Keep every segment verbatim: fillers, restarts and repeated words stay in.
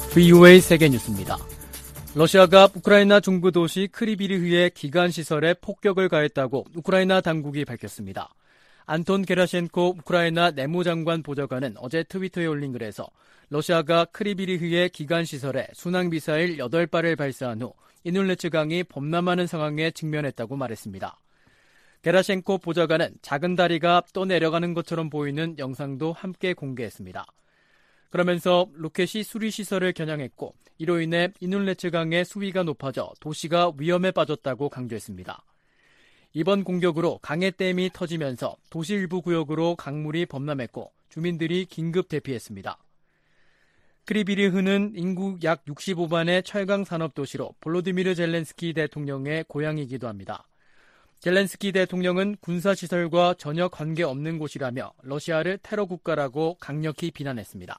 브이오에이 세계뉴스입니다. 러시아가 우크라이나 중부 도시 크리비리흐의 기간시설에 폭격을 가했다고 우크라이나 당국이 밝혔습니다. 안톤 게라셴코 우크라이나 내무장관 보좌관은 어제 트위터에 올린 글에서 러시아가 크리비리흐의 기간시설에 순항미사일 여덟 발을 발사한 후 이눌레츠강이 범람하는 상황에 직면했다고 말했습니다. 게라셴코 보좌관은 작은 다리가 떠내려가는 것처럼 보이는 영상도 함께 공개했습니다. 그러면서 로켓이 수리시설을 겨냥했고 이로 인해 이눌레츠강의 수위가 높아져 도시가 위험에 빠졌다고 강조했습니다. 이번 공격으로 강의 댐이 터지면서 도시 일부 구역으로 강물이 범람했고 주민들이 긴급 대피했습니다. 크리비리흐는 인구 약 육십오만의 철강 산업도시로 볼로디미르 젤렌스키 대통령의 고향이기도 합니다. 젤렌스키 대통령은 군사시설과 전혀 관계없는 곳이라며 러시아를 테러 국가라고 강력히 비난했습니다.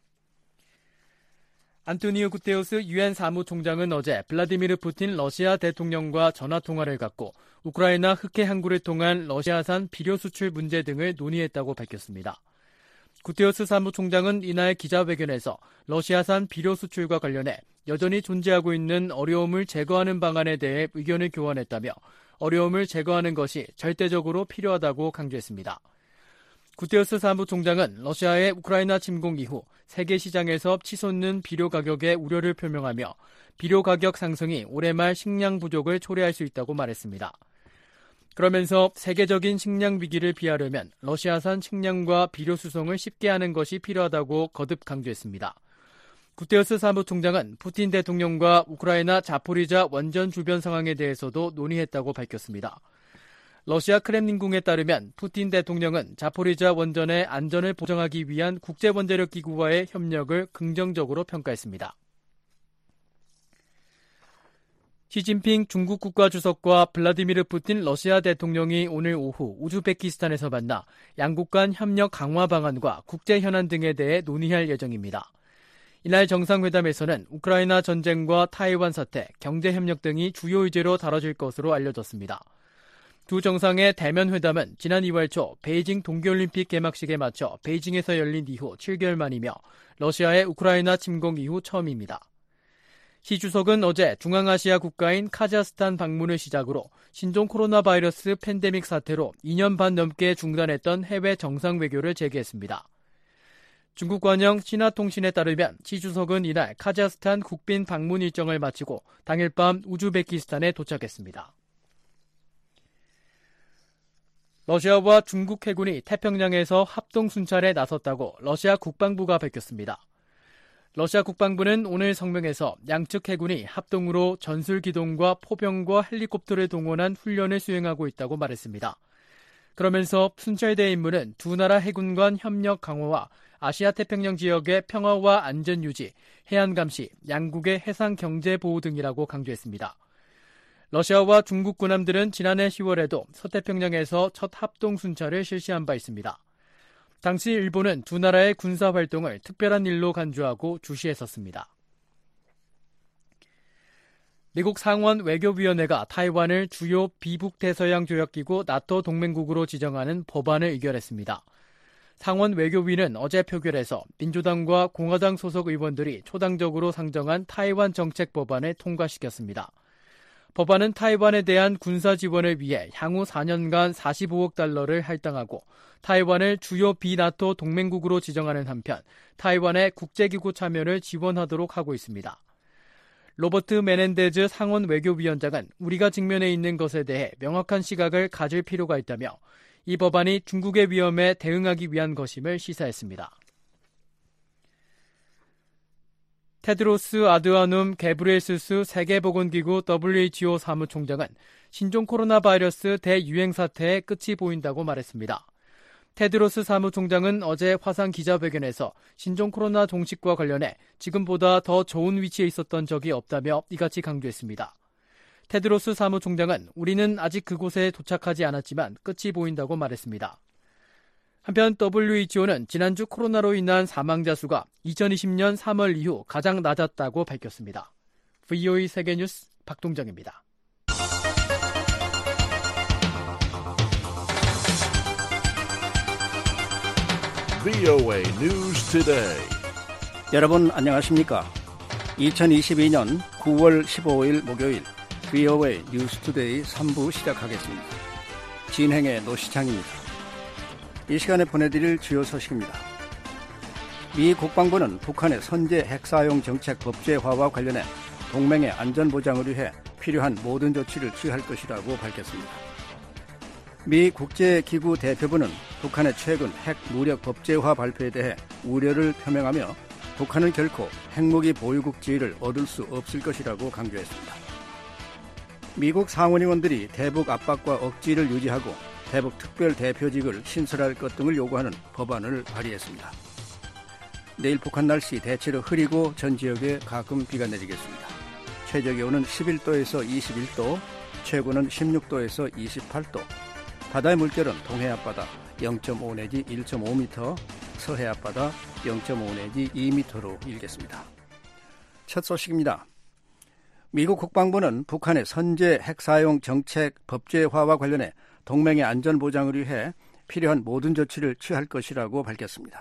안토니오 구테우스 유엔 사무총장은 어제 블라디미르 푸틴 러시아 대통령과 전화통화를 갖고 우크라이나 흑해 항구를 통한 러시아산 비료 수출 문제 등을 논의했다고 밝혔습니다. 구테우스 사무총장은 이날 기자회견에서 러시아산 비료 수출과 관련해 여전히 존재하고 있는 어려움을 제거하는 방안에 대해 의견을 교환했다며 어려움을 제거하는 것이 절대적으로 필요하다고 강조했습니다. 구테우스 사무총장은 러시아의 우크라이나 침공 이후 세계 시장에서 치솟는 비료 가격에 우려를 표명하며 비료 가격 상승이 올해 말 식량 부족을 초래할 수 있다고 말했습니다. 그러면서 세계적인 식량 위기를 피하려면 러시아산 식량과 비료 수송을 쉽게 하는 것이 필요하다고 거듭 강조했습니다. 구테우스 사무총장은 푸틴 대통령과 우크라이나 자포리자 원전 주변 상황에 대해서도 논의했다고 밝혔습니다. 러시아 크렘린궁에 따르면 푸틴 대통령은 자포리자 원전의 안전을 보장하기 위한 국제원자력기구와의 협력을 긍정적으로 평가했습니다. 시진핑 중국 국가주석과 블라디미르 푸틴 러시아 대통령이 오늘 오후 우즈베키스탄에서 만나 양국 간 협력 강화 방안과 국제 현안 등에 대해 논의할 예정입니다. 이날 정상회담에서는 우크라이나 전쟁과 타이완 사태, 경제협력 등이 주요 의제로 다뤄질 것으로 알려졌습니다. 두 정상의 대면 회담은 지난 이월 초 베이징 동계올림픽 개막식에 맞춰 베이징에서 열린 이후 칠 개월 만이며 러시아의 우크라이나 침공 이후 처음입니다. 시 주석은 어제 중앙아시아 국가인 카자흐스탄 방문을 시작으로 신종 코로나 바이러스 팬데믹 사태로 이 년 반 넘게 중단했던 해외 정상 외교를 재개했습니다. 중국 관영 신화통신에 따르면 시 주석은 이날 카자흐스탄 국빈 방문 일정을 마치고 당일 밤 우즈베키스탄에 도착했습니다. 러시아와 중국 해군이 태평양에서 합동 순찰에 나섰다고 러시아 국방부가 밝혔습니다. 러시아 국방부는 오늘 성명에서 양측 해군이 합동으로 전술 기동과 포병과 헬리콥터를 동원한 훈련을 수행하고 있다고 말했습니다. 그러면서 순찰대의 임무는 두 나라 해군 간 협력 강화와 아시아 태평양 지역의 평화와 안전 유지, 해안 감시, 양국의 해상 경제 보호 등이라고 강조했습니다. 러시아와 중국 군함들은 지난해 시월에도 서태평양에서 첫 합동 순찰을 실시한 바 있습니다. 당시 일본은 두 나라의 군사 활동을 특별한 일로 간주하고 주시했었습니다. 미국 상원 외교위원회가 타이완을 주요 비북대서양 조약기구 나토 동맹국으로 지정하는 법안을 의결했습니다. 상원 외교위는 어제 표결에서 민주당과 공화당 소속 의원들이 초당적으로 상정한 타이완 정책 법안을 통과시켰습니다. 법안은 타이완에 대한 군사 지원을 위해 향후 사 년간 사십오억 달러를 할당하고 타이완을 주요 비나토 동맹국으로 지정하는 한편 타이완의 국제기구 참여를 지원하도록 하고 있습니다. 로버트 메넨데즈 상원 외교위원장은 우리가 직면해 있는 것에 대해 명확한 시각을 가질 필요가 있다며 이 법안이 중국의 위험에 대응하기 위한 것임을 시사했습니다. 테드로스 아드하놈 게브리에수스 세계보건기구 더블유에이치오 사무총장은 신종 코로나 바이러스 대유행 사태의 끝이 보인다고 말했습니다. 테드로스 사무총장은 어제 화상 기자회견에서 신종 코로나 종식과 관련해 지금보다 더 좋은 위치에 있었던 적이 없다며 이같이 강조했습니다. 테드로스 사무총장은 우리는 아직 그곳에 도착하지 않았지만 끝이 보인다고 말했습니다. 한편 더블유에이치오는 지난주 코로나로 인한 사망자 수가 이천이십 년 삼월 이후 가장 낮았다고 밝혔습니다. 브이오에이 세계뉴스 박동정입니다. 브이오에이 News Today. 여러분 안녕하십니까? 이천이십이년 구월 십오일 목요일 브이오에이 뉴스투데이 삼 부 시작하겠습니다. 진행의 노시창입니다. 이 시간에 보내드릴 주요 소식입니다. 미 국방부는 북한의 선제 핵사용 정책 법제화와 관련해 동맹의 안전보장을 위해 필요한 모든 조치를 취할 것이라고 밝혔습니다. 미 국제기구 대표부는 북한의 최근 핵 무력 법제화 발표에 대해 우려를 표명하며 북한은 결코 핵무기 보유국 지위를 얻을 수 없을 것이라고 강조했습니다. 미국 상원의원들이 대북 압박과 억지를 유지하고 대북 특별대표직을 신설할 것 등을 요구하는 법안을 발의했습니다. 내일 북한 날씨 대체로 흐리고 전 지역에 가끔 비가 내리겠습니다. 최저기온은 십일도에서 이십일도, 최고는 십육도에서 이십팔도, 바다의 물결은 동해 앞바다 영 점 오 내지 일 점 오 미터, 서해 앞바다 영 점 오 내지 이 미터로 일겠습니다. 첫 소식입니다. 미국 국방부는 북한의 선제 핵사용 정책 법제화와 관련해 동맹의 안전보장을 위해 필요한 모든 조치를 취할 것이라고 밝혔습니다.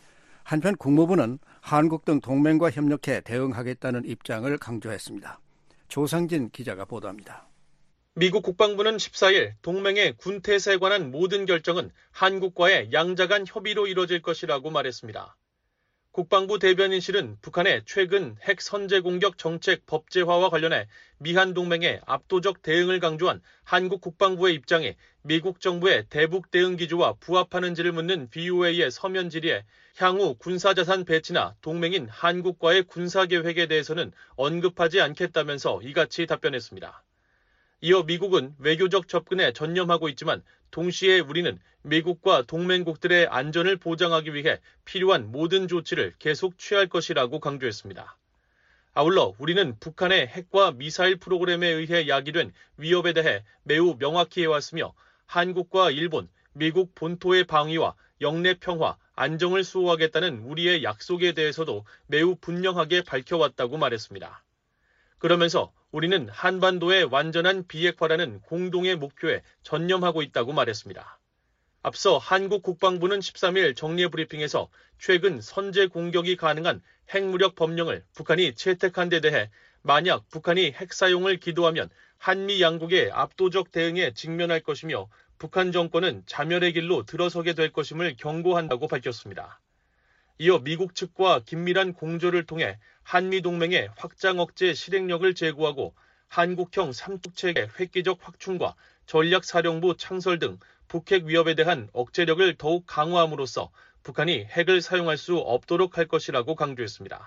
한편 국무부는 한국 등 동맹과 협력해 대응하겠다는 입장을 강조했습니다. 조상진 기자가 보도합니다. 미국 국방부는 십사일 동맹의 군태세에 관한 모든 결정은 한국과의 양자간 협의로 이뤄질 것이라고 말했습니다. 국방부 대변인실은 북한의 최근 핵 선제 공격 정책 법제화와 관련해 미한 동맹의 압도적 대응을 강조한 한국 국방부의 입장이 미국 정부의 대북 대응 기조와 부합하는지를 묻는 브이오에이의 서면 질의에 향후 군사자산 배치나 동맹인 한국과의 군사계획에 대해서는 언급하지 않겠다면서 이같이 답변했습니다. 이어 미국은 외교적 접근에 전념하고 있지만 동시에 우리는 미국과 동맹국들의 안전을 보장하기 위해 필요한 모든 조치를 계속 취할 것이라고 강조했습니다. 아울러 우리는 북한의 핵과 미사일 프로그램에 의해 야기된 위협에 대해 매우 명확히 해왔으며 한국과 일본, 미국 본토의 방위와 영내 평화, 안정을 수호하겠다는 우리의 약속에 대해서도 매우 분명하게 밝혀왔다고 말했습니다. 그러면서 우리는 한반도의 완전한 비핵화라는 공동의 목표에 전념하고 있다고 말했습니다. 앞서 한국 국방부는 십삼일 정례 브리핑에서 최근 선제 공격이 가능한 핵무력 법령을 북한이 채택한 데 대해 만약 북한이 핵 사용을 기도하면 한미 양국의 압도적 대응에 직면할 것이며 북한 정권은 자멸의 길로 들어서게 될 것임을 경고한다고 밝혔습니다. 이어 미국 측과 긴밀한 공조를 통해 한미동맹의 확장 억제 실행력을 제고하고 한국형 삼축체계 획기적 확충과 전략사령부 창설 등 북핵 위협에 대한 억제력을 더욱 강화함으로써 북한이 핵을 사용할 수 없도록 할 것이라고 강조했습니다.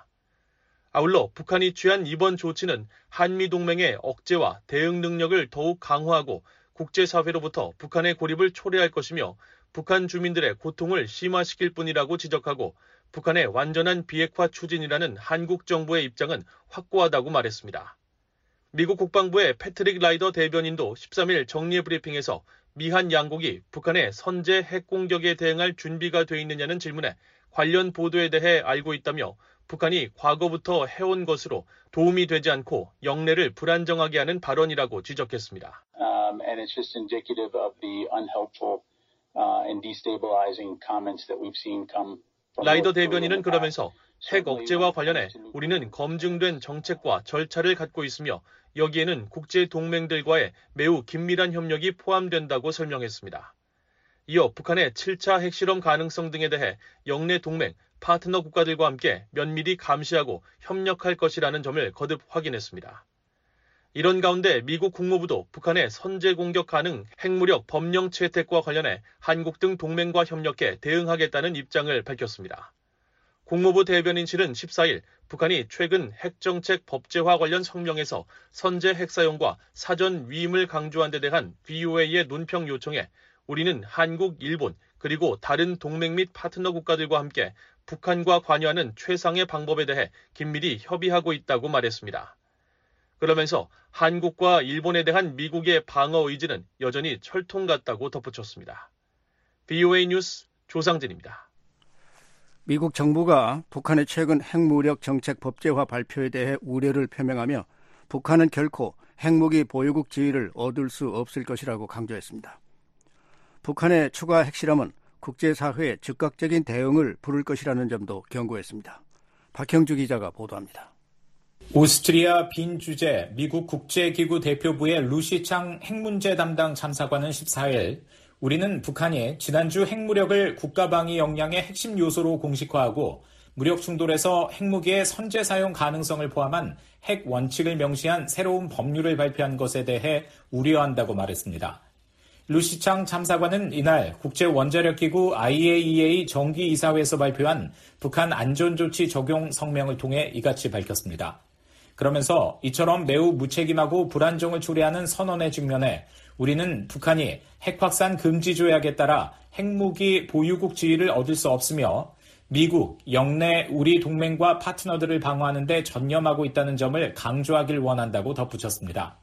아울러 북한이 취한 이번 조치는 한미동맹의 억제와 대응 능력을 더욱 강화하고 국제사회로부터 북한의 고립을 초래할 것이며 북한 주민들의 고통을 심화시킬 뿐이라고 지적하고 북한의 완전한 비핵화 추진이라는 한국 정부의 입장은 확고하다고 말했습니다. 미국 국방부의 패트릭 라이더 대변인도 십삼일 정례 브리핑에서 미한 양국이 북한의 선제 핵 공격에 대응할 준비가 돼 있느냐는 질문에 관련 보도에 대해 알고 있다며 북한이 과거부터 해온 것으로 도움이 되지 않고 영내를 불안정하게 하는 발언이라고 지적했습니다. Um, and it's just indicative of the unhelpful uh, and destabilizing comments that we've seen come. 라이더 대변인은 그러면서 핵 억제와 관련해 우리는 검증된 정책과 절차를 갖고 있으며 여기에는 국제 동맹들과의 매우 긴밀한 협력이 포함된다고 설명했습니다. 이어 북한의 칠차 핵실험 가능성 등에 대해 영내 동맹, 파트너 국가들과 함께 면밀히 감시하고 협력할 것이라는 점을 거듭 확인했습니다. 이런 가운데 미국 국무부도 북한의 선제 공격 가능 핵무력 법령 채택과 관련해 한국 등 동맹과 협력해 대응하겠다는 입장을 밝혔습니다. 국무부 대변인실은 십사일 북한이 최근 핵정책 법제화 관련 성명에서 선제 핵사용과 사전 위임을 강조한 데 대한 브이오에이의 논평 요청에 우리는 한국, 일본, 그리고 다른 동맹 및 파트너 국가들과 함께 북한과 관여하는 최상의 방법에 대해 긴밀히 협의하고 있다고 말했습니다. 그러면서 한국과 일본에 대한 미국의 방어 의지는 여전히 철통 같다고 덧붙였습니다. 브이오에이 뉴스 조상진입니다. 미국 정부가 북한의 최근 핵무력 정책 법제화 발표에 대해 우려를 표명하며 북한은 결코 핵무기 보유국 지위를 얻을 수 없을 것이라고 강조했습니다. 북한의 추가 핵실험은 국제사회의 즉각적인 대응을 부를 것이라는 점도 경고했습니다. 박형주 기자가 보도합니다. 오스트리아 빈 주재 미국 국제기구 대표부의 루시창 핵문제 담당 참사관은 십사일 우리는 북한이 지난주 핵무력을 국가방위 역량의 핵심 요소로 공식화하고 무력 충돌에서 핵무기의 선제 사용 가능성을 포함한 핵 원칙을 명시한 새로운 법률을 발표한 것에 대해 우려한다고 말했습니다. 루시창 참사관은 이날 국제원자력기구 아이에이이에이 정기이사회에서 발표한 북한 안전조치 적용 성명을 통해 이같이 밝혔습니다. 그러면서 이처럼 매우 무책임하고 불안정을 초래하는 선언에 직면해 우리는 북한이 핵확산 금지 조약에 따라 핵무기 보유국 지위를 얻을 수 없으며 미국, 영내 우리 동맹과 파트너들을 방어하는 데 전념하고 있다는 점을 강조하길 원한다고 덧붙였습니다.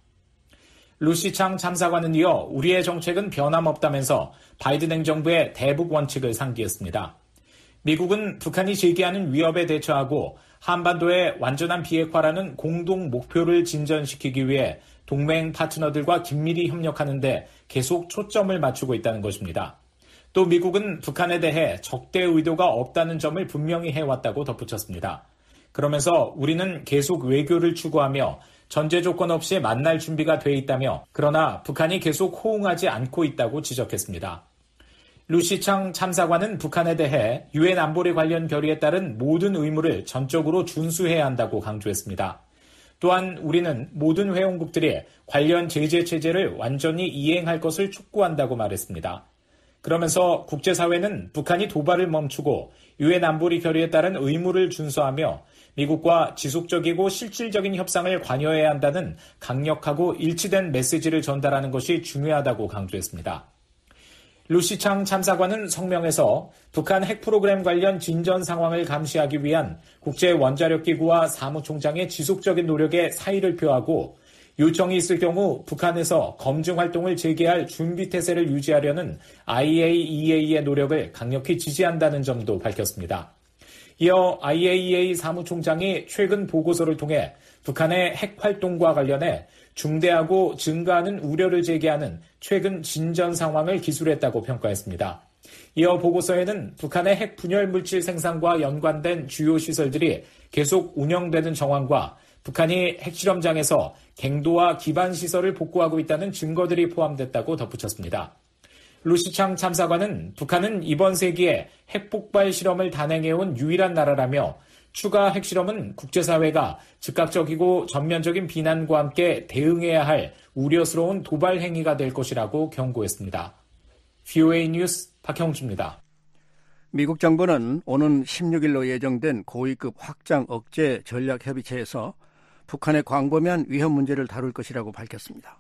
루시창 참사관은 이어 우리의 정책은 변함없다면서 바이든 행정부의 대북 원칙을 상기했습니다. 미국은 북한이 제기하는 위협에 대처하고 한반도의 완전한 비핵화라는 공동 목표를 진전시키기 위해 동맹 파트너들과 긴밀히 협력하는 데 계속 초점을 맞추고 있다는 것입니다. 또 미국은 북한에 대해 적대 의도가 없다는 점을 분명히 해왔다고 덧붙였습니다. 그러면서 우리는 계속 외교를 추구하며 전제 조건 없이 만날 준비가 돼 있다며 그러나 북한이 계속 호응하지 않고 있다고 지적했습니다. 루시창 참사관은 북한에 대해 유엔 안보리 관련 결의에 따른 모든 의무를 전적으로 준수해야 한다고 강조했습니다. 또한 우리는 모든 회원국들이 관련 제재 체제를 완전히 이행할 것을 촉구한다고 말했습니다. 그러면서 국제사회는 북한이 도발을 멈추고 유엔 안보리 결의에 따른 의무를 준수하며 미국과 지속적이고 실질적인 협상을 관여해야 한다는 강력하고 일치된 메시지를 전달하는 것이 중요하다고 강조했습니다. 루시창 참사관은 성명에서 북한 핵 프로그램 관련 진전 상황을 감시하기 위한 국제원자력기구와 사무총장의 지속적인 노력에 사의를 표하고 요청이 있을 경우 북한에서 검증 활동을 재개할 준비 태세를 유지하려는 아이에이이에이의 노력을 강력히 지지한다는 점도 밝혔습니다. 이어 아이에이이에이 사무총장이 최근 보고서를 통해 북한의 핵 활동과 관련해 중대하고 증가하는 우려를 제기하는 최근 진전 상황을 기술했다고 평가했습니다. 이어 보고서에는 북한의 핵 분열 물질 생산과 연관된 주요 시설들이 계속 운영되는 정황과 북한이 핵실험장에서 갱도와 기반 시설을 복구하고 있다는 증거들이 포함됐다고 덧붙였습니다. 루시창 참사관은 북한은 이번 세기에 핵폭발 실험을 단행해온 유일한 나라라며 추가 핵실험은 국제사회가 즉각적이고 전면적인 비난과 함께 대응해야 할 우려스러운 도발 행위가 될 것이라고 경고했습니다. 브이오에이 뉴스 박형주입니다. 미국 정부는 오는 십육일로 예정된 고위급 확장 억제 전략협의체에서 북한의 광범위한 위협 문제를 다룰 것이라고 밝혔습니다.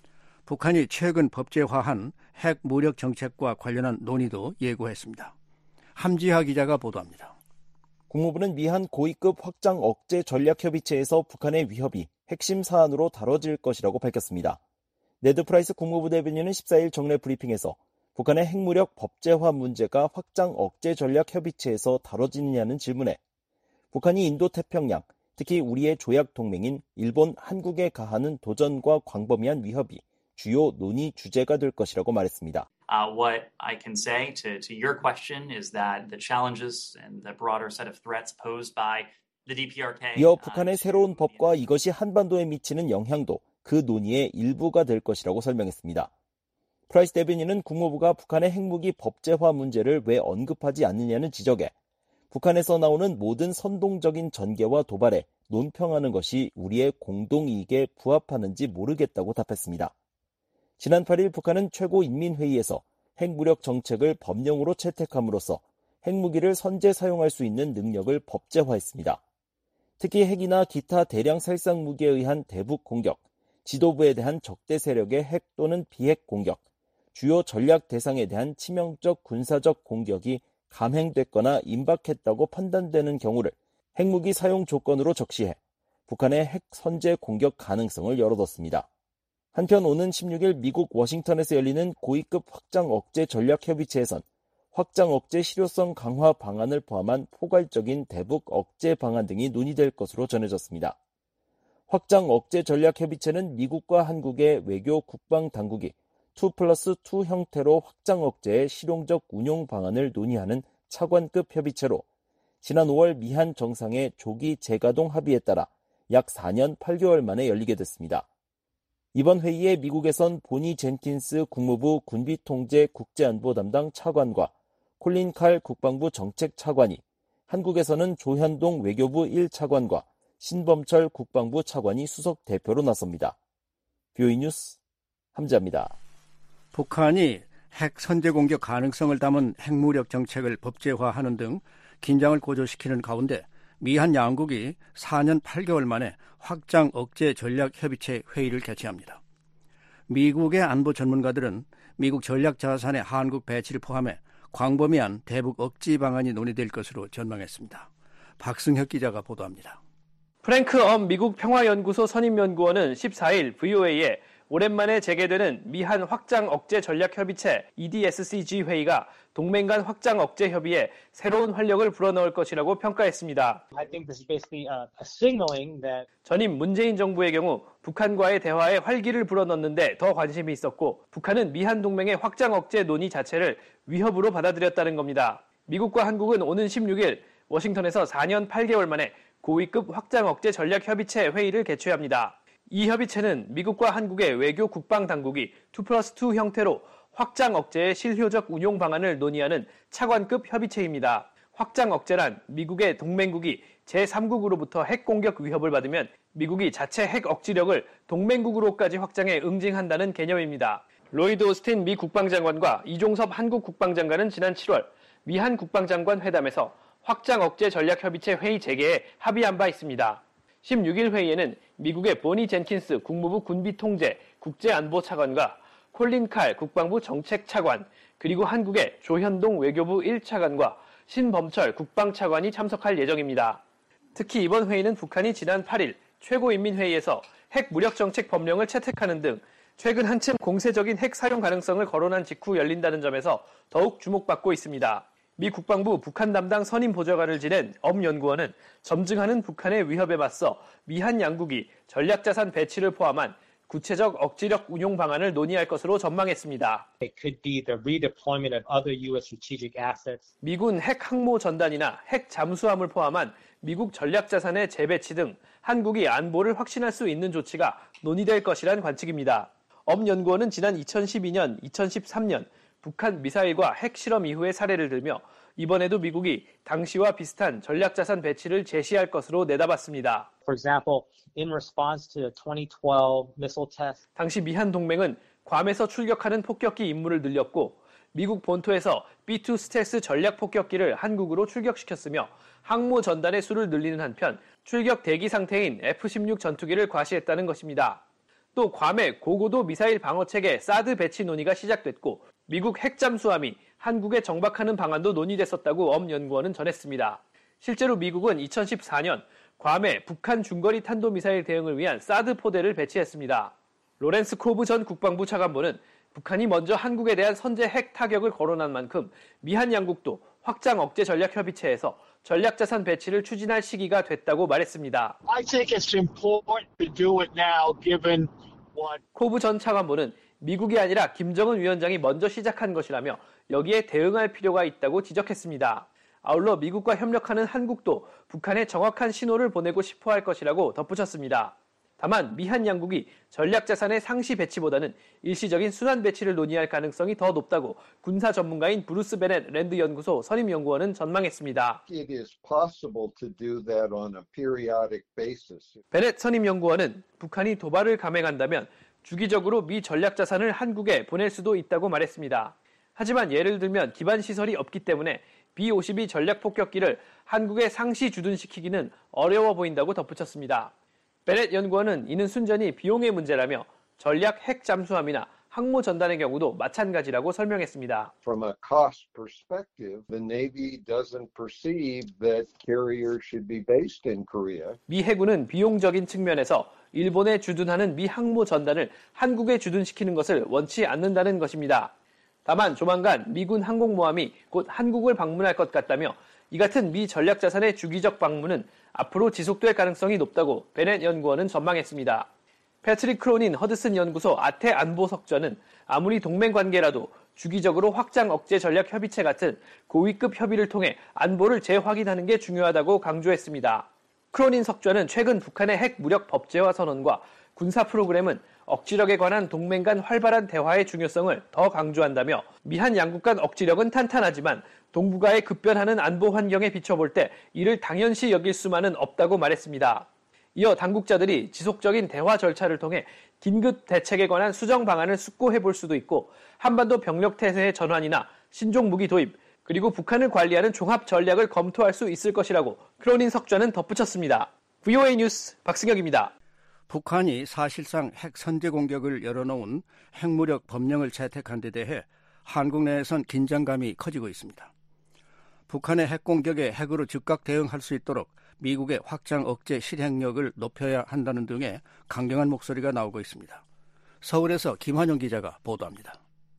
북한이 최근 법제화한 핵 무력 정책과 관련한 논의도 예고했습니다. 함지하 기자가 보도합니다. 국무부는 미한 고위급 확장 억제 전략협의체에서 북한의 위협이 핵심 사안으로 다뤄질 것이라고 밝혔습니다. 네드 프라이스 국무부 대변인은 십사일 정례 브리핑에서 북한의 핵무력 법제화 문제가 확장 억제 전략협의체에서 다뤄지느냐는 질문에 북한이 인도태평양, 특히 우리의 조약 동맹인 일본, 한국에 가하는 도전과 광범위한 위협이 주요 논의 주제가 될 것이라고 말했습니다. Uh, what I can say to, to your question is that the challenges and the broader set of threats posed by the 디피아르케이. 이어 북한의 새로운 법과 이것이 한반도에 미치는 영향도 그 논의의 일부가 될 것이라고 설명했습니다. 프라이스 대변인은 국무부가 북한의 핵무기 법제화 문제를 왜 언급하지 않느냐는 지적에 북한에서 나오는 모든 선동적인 전개와 도발에 논평하는 것이 우리의 공동이익에 부합하는지 모르겠다고 답했습니다. 지난 팔일 북한은 최고인민회의에서 핵무력 정책을 법령으로 채택함으로써 핵무기를 선제 사용할 수 있는 능력을 법제화했습니다. 특히 핵이나 기타 대량 살상 무기에 의한 대북 공격, 지도부에 대한 적대 세력의 핵 또는 비핵 공격, 주요 전략 대상에 대한 치명적 군사적 공격이 감행됐거나 임박했다고 판단되는 경우를 핵무기 사용 조건으로 적시해 북한의 핵 선제 공격 가능성을 열어뒀습니다. 한편 오는 십육일 미국 워싱턴에서 열리는 고위급 확장 억제 전략협의체에선 확장 억제 실효성 강화 방안을 포함한 포괄적인 대북 억제 방안 등이 논의될 것으로 전해졌습니다. 확장 억제 전략협의체는 미국과 한국의 외교 국방 당국이 투 플러스 투 형태로 확장 억제의 실용적 운용 방안을 논의하는 차관급 협의체로 지난 오월 미한 정상의 조기 재가동 합의에 따라 약 사 년 팔 개월 만에 열리게 됐습니다. 이번 회의에 미국에선 보니 젠킨스 국무부 군비통제 국제안보 담당 차관과 콜린 칼 국방부 정책차관이, 한국에서는 조현동 외교부 일 차관과 신범철 국방부 차관이 수석 대표로 나섭니다. 뷰이 뉴스 함지아입니다. 북한이 핵 선제 공격 가능성을 담은 핵무력 정책을 법제화하는 등 긴장을 고조시키는 가운데 미한 양국이 사 년 팔 개월 만에 확장 억제 전략협의체 회의를 개최합니다. 미국의 안보 전문가들은 미국 전략자산의 한국 배치를 포함해 광범위한 대북 억지 방안이 논의될 것으로 전망했습니다. 박승혁 기자가 보도합니다. 프랭크 엄 미국 평화연구소 선임연구원은 십사 일 브이오에이에 오랜만에 재개되는 미한 확장 억제 전략협의체 이디에스씨지 회의가 동맹 간 확장 억제 협의에 새로운 활력을 불어넣을 것이라고 평가했습니다. I think this is basically a signaling that 전임 문재인 정부의 경우 북한과의 대화에 활기를 불어넣는데 더 관심이 있었고, 북한은 미한 동맹의 확장 억제 논의 자체를 위협으로 받아들였다는 겁니다. 미국과 한국은 오는 십육 일 워싱턴에서 사 년 팔 개월 만에 고위급 확장 억제 전략협의체 회의를 개최합니다. 이 협의체는 미국과 한국의 외교 국방 당국이 투 플러스 투 형태로 확장 억제의 실효적 운용 방안을 논의하는 차관급 협의체입니다. 확장 억제란 미국의 동맹국이 제삼국으로부터 핵 공격 위협을 받으면 미국이 자체 핵 억지력을 동맹국으로까지 확장해 응징한다는 개념입니다. 로이드 오스틴 미 국방장관과 이종섭 한국 국방장관은 지난 칠월 미한 국방장관 회담에서 확장 억제 전략협의체 회의 재개에 합의한 바 있습니다. 십육 일 회의에는 미국의 보니 젠킨스 국무부 군비통제 국제안보차관과 콜린 칼 국방부 정책차관, 그리고 한국의 조현동 외교부 일 차관과 신범철 국방차관이 참석할 예정입니다. 특히 이번 회의는 북한이 지난 팔 일 최고인민회의에서 핵 무력정책 법령을 채택하는 등 최근 한층 공세적인 핵 사용 가능성을 거론한 직후 열린다는 점에서 더욱 주목받고 있습니다. 미 국방부 북한 담당 선임 보좌관을 지낸 엄 연구원은 점증하는 북한의 위협에 맞서 미한 양국이 전략자산 배치를 포함한 구체적 억지력 운용 방안을 논의할 것으로 전망했습니다. it could be the redeployment of other U S strategic assets. 미군 핵 항모 전단이나 핵 잠수함을 포함한 미국 전략자산의 재배치 등 한국이 안보를 확신할 수 있는 조치가 논의될 것이란 관측입니다. 엄 연구원은 지난 이천십이 년, 이천십삼 년 북한 미사일과 핵 실험 이후의 사례를 들며 이번에도 미국이 당시와 비슷한 전략자산 배치를 제시할 것으로 내다봤습니다. For example, in response to the twenty twelve missile test, 당시 미한 동맹은 괌에서 출격하는 폭격기 임무를 늘렸고 미국 본토에서 비 투 스텔스 전략 폭격기를 한국으로 출격시켰으며 항모 전단의 수를 늘리는 한편 출격 대기 상태인 에프 십육 전투기를 과시했다는 것입니다. 또 괌의 고고도 미사일 방어체계 사드 배치 논의가 시작됐고 미국 핵잠수함이 한국에 정박하는 방안도 논의됐었다고 엄 연구원은 전했습니다. 실제로 미국은 이천십사 년 괌에 북한 중거리 탄도미사일 대응을 위한 사드 포대를 배치했습니다. 로렌스 코브 전 국방부 차관보는 북한이 먼저 한국에 대한 선제 핵 타격을 거론한 만큼 미한 양국도 확장 억제 전략협의체에서 전략자산 배치를 추진할 시기가 됐다고 말했습니다. I think it's important to do it now, given what... 코브 전 차관보는 미국이 아니라 김정은 위원장이 먼저 시작한 것이라며 여기에 대응할 필요가 있다고 지적했습니다. 아울러 미국과 협력하는 한국도 북한에 정확한 신호를 보내고 싶어 할 것이라고 덧붙였습니다. 다만 미한 양국이 전략자산의 상시 배치보다는 일시적인 순환 배치를 논의할 가능성이 더 높다고 군사 전문가인 브루스 베넷 랜드 연구소 선임연구원은 전망했습니다. It is possible to do that on a periodic basis. 베넷 선임연구원은 북한이 도발을 감행한다면 주기적으로 미 전략자산을 한국에 보낼 수도 있다고 말했습니다. 하지만 예를 들면 기반 시설이 없기 때문에 비 오십이 전략 폭격기를 한국에 상시 주둔시키기는 어려워 보인다고 덧붙였습니다. 베넷 연구원은 이는 순전히 비용의 문제라며 전략 핵 잠수함이나 항모 전단의 경우도 마찬가지라고 설명했습니다. From a cost perspective, the Navy doesn't perceive that carriers should be based in Korea. 미 해군은 비용적인 측면에서 일본에 주둔하는 미 항모 전단을 한국에 주둔시키는 것을 원치 않는다는 것입니다. 다만 조만간 미군 항공모함이 곧 한국을 방문할 것 같다며 이 같은 미 전략자산의 주기적 방문은 앞으로 지속될 가능성이 높다고 베넷 연구원은 전망했습니다. 패트릭 크로닌 허드슨 연구소 아태 안보석전은 아무리 동맹 관계라도 주기적으로 확장 억제 전략 협의체 같은 고위급 협의를 통해 안보를 재확인하는 게 중요하다고 강조했습니다. 크로닌 석좌는 최근 북한의 핵 무력 법제화 선언과 군사 프로그램은 억지력에 관한 동맹 간 활발한 대화의 중요성을 더 강조한다며 미한 양국 간 억지력은 탄탄하지만 동북아에 급변하는 안보 환경에 비춰볼 때 이를 당연시 여길 수만은 없다고 말했습니다. 이어 당국자들이 지속적인 대화 절차를 통해 긴급 대책에 관한 수정 방안을 숙고해 볼 수도 있고 한반도 병력 태세의 전환이나 신종 무기 도입, 그리고 북한을 관리하는 종합 전략을 검토할 수 있을 것이라고 크로닌 석좌는 덧붙였습니다. 브이오에이 뉴스 박승혁입니다. 북한이 사실상 핵 선제 공격을 열어놓은 핵무력 법령을 채택한 데 대해 한국 내에선 긴장감이 커지고 있습니다. 북한의 핵 공격에 핵으로 즉각 대응할 수 있도록 미국의 확장 억제 실행력을 높여야 한다는 등의 강경한 목소리가 나오고 있습니다. 서울에서 김환영 기자가 보도합니다.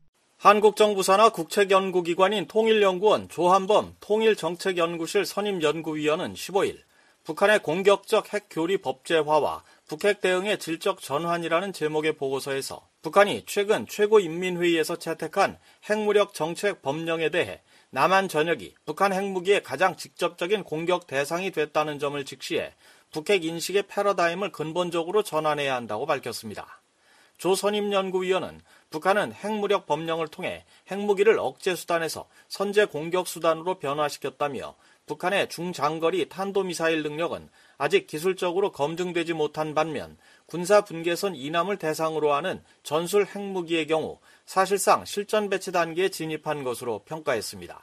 한국 정부 산하 국책연구기관인 통일연구원 조한범 통일정책연구실 선임연구위원은 십오일 북한의 공격적 핵교리 법제화와 북핵 대응의 질적 전환이라는 제목의 보고서에서 북한이 최근 최고인민회의에서 채택한 핵무력 정책 법령에 대해 남한 전역이 북한 핵무기의 가장 직접적인 공격 대상이 됐다는 점을 직시해 북핵 인식의 패러다임을 근본적으로 전환해야 한다고 밝혔습니다. 조 선임연구위원은 북한은 핵무력 법령을 통해 핵무기를 억제수단에서 선제 공격수단으로 변화시켰다며 북한의 중장거리 탄도미사일 능력은 아직 기술적으로 검증되지 못한 반면 군사 분계선 이남을 대상으로 하는 전술 핵무기의 경우 사실상 실전 배치 단계에 진입한 것으로 평가했습니다.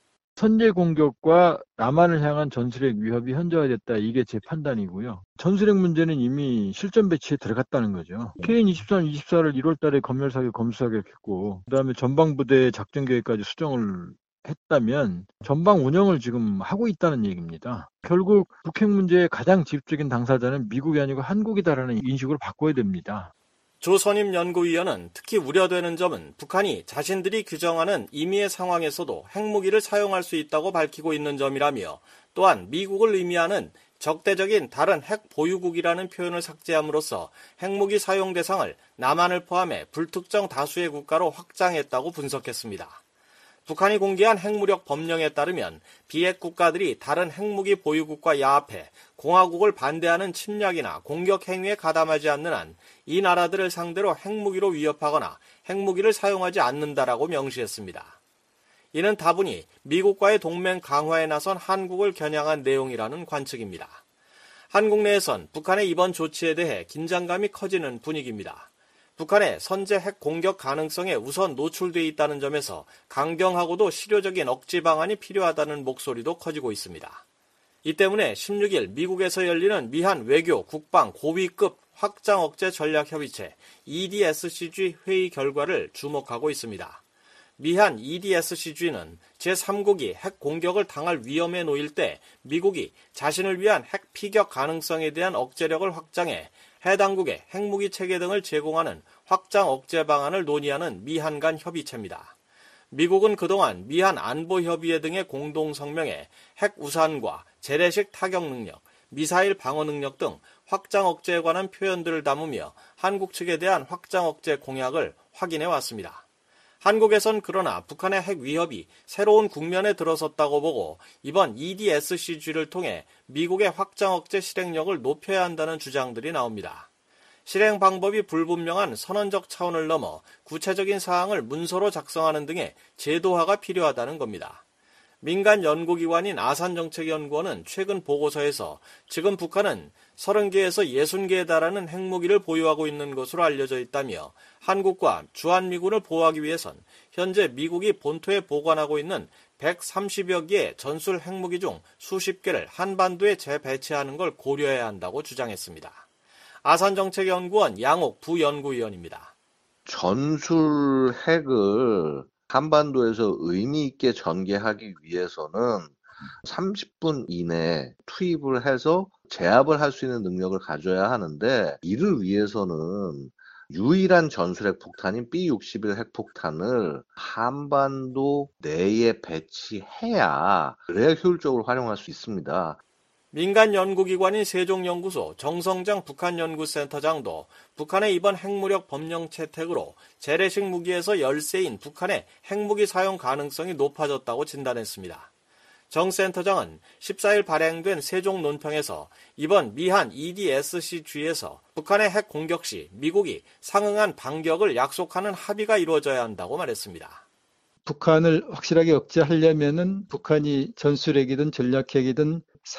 선제 공격과 남한을 향한 전술핵 위협이 현저화됐다. 이게 제 판단이고요. 전술핵 문제는 이미 실전 배치에 들어갔다는 거죠. 케이엔 이십삼, 이십사를 일월 달에 검열사격 검수사격했고 그다음에 전방부대 작전 계획까지 수정을 했다면 전방 운영을 지금 하고 있다는 얘기입니다. 결국 북핵 문제의 가장 직접적인 당사자는 미국이 아니고 한국이다라는 인식으로 바꿔야 됩니다. 조 선임연구위원은 특히 우려되는 점은 북한이 자신들이 규정하는 임의의 상황에서도 핵무기를 사용할 수 있다고 밝히고 있는 점이라며 또한 미국을 의미하는 적대적인 다른 핵 보유국이라는 표현을 삭제함으로써 핵무기 사용 대상을 남한을 포함해 불특정 다수의 국가로 확장했다고 분석했습니다. 북한이 공개한 핵무력 법령에 따르면 비핵 국가들이 다른 핵무기 보유국과 야합해 공화국을 반대하는 침략이나 공격 행위에 가담하지 않는 한 이 나라들을 상대로 핵무기로 위협하거나 핵무기를 사용하지 않는다라고 명시했습니다. 이는 다분히 미국과의 동맹 강화에 나선 한국을 겨냥한 내용이라는 관측입니다. 한국 내에선 북한의 이번 조치에 대해 긴장감이 커지는 분위기입니다. 북한의 선제 핵 공격 가능성에 우선 노출돼 있다는 점에서 강경하고도 실효적인 억지 방안이 필요하다는 목소리도 커지고 있습니다. 이 때문에 십육일 미국에서 열리는 미한 외교, 국방, 고위급 확장 억제 전략 협의체 이디에스씨지 회의 결과를 주목하고 있습니다. 미한 이디에스씨지는 제삼국이 핵 공격을 당할 위험에 놓일 때 미국이 자신을 위한 핵 피격 가능성에 대한 억제력을 확장해 해당국에 핵무기 체계 등을 제공하는 확장 억제 방안을 논의하는 미한 간 협의체입니다. 미국은 그동안 미한 안보협의회 등의 공동성명에 핵 우산과 재래식 타격 능력, 미사일 방어 능력 등 확장 억제에 관한 표현들을 담으며 한국 측에 대한 확장 억제 공약을 확인해 왔습니다. 한국에선 그러나 북한의 핵 위협이 새로운 국면에 들어섰다고 보고 이번 이디에스씨지를 통해 미국의 확장 억제 실행력을 높여야 한다는 주장들이 나옵니다. 실행 방법이 불분명한 선언적 차원을 넘어 구체적인 사항을 문서로 작성하는 등의 제도화가 필요하다는 겁니다. 민간 연구기관인 아산정책연구원은 최근 보고서에서 지금 북한은 서른 개에서 육십 개에 달하는 핵무기를 보유하고 있는 것으로 알려져 있다며 한국과 주한미군을 보호하기 위해선 현재 미국이 본토에 보관하고 있는 백삼십여 개의 전술 핵무기 중 수십 개를 한반도에 재배치하는 걸 고려해야 한다고 주장했습니다. 아산정책연구원 양옥 부연구위원입니다. 전술 핵을 한반도에서 의미 있게 전개하기 위해서는 삼십 분 이내에 투입을 해서 제압을 할 수 있는 능력을 가져야 하는데 이를 위해서는 유일한 전술핵 폭탄인 비 육십일 핵폭탄을 한반도 내에 배치해야 그래야 효율적으로 활용할 수 있습니다. 민간 연구기관인 세종연구소 정성장 북한연구센터장도 북한의 이번 핵무력 법령 채택으로 재래식 무기에서 열세인 북한의 핵무기 사용 가능성이 높아졌다고 진단했습니다. 정 센터장은 십사일 발행된 세종 논평에서 이번 미한 이디에스씨지에서 북한의 핵 공격 시 미국이 상응한 반격을 약속하는 합의가 이루어져야 한다고 말했습니다. 북한을 확실하게 억제하려면은 북한이 전술핵이든 전략핵이든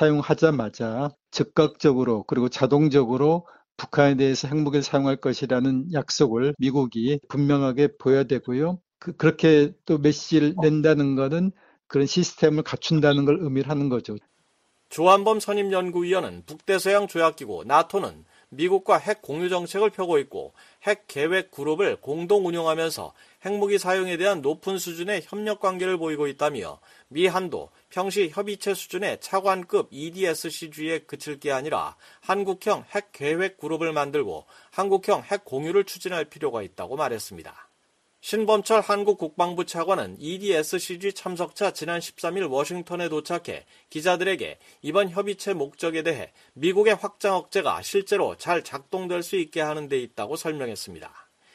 사용하자마자 즉각적으로 그리고 자동적으로 북한에 대해서 핵무기를 사용할 것이라는 약속을 미국이 분명하게 보여야 되고요. 그, 그렇게 또 메시지를 낸다는 것은 그런 시스템을 갖춘다는 걸 의미를 하는 거죠. 조한범 선임연구위원은 북대서양 조약기구 나토는 미국과 핵 공유 정책을 펴고 있고 핵 계획 그룹을 공동 운영하면서 핵무기 사용에 대한 높은 수준의 협력 관계를 보이고 있다며 미 한도 평시 협의체 수준의 차관급 이디에스씨지에 그칠 게 아니라 한국형 핵 계획 그룹을 만들고 한국형 핵 공유를 추진할 필요가 있다고 말했습니다. 신범철 한국 국방부 차관은 이디에스씨지 참석차 지난 십삼일 워싱턴에 도착해 기자들에게 이번 협의체 목적에 대해 미국의 확장 억제가 실제로 잘 작동될 수 있게 하는 데 있다고 설명했습니다.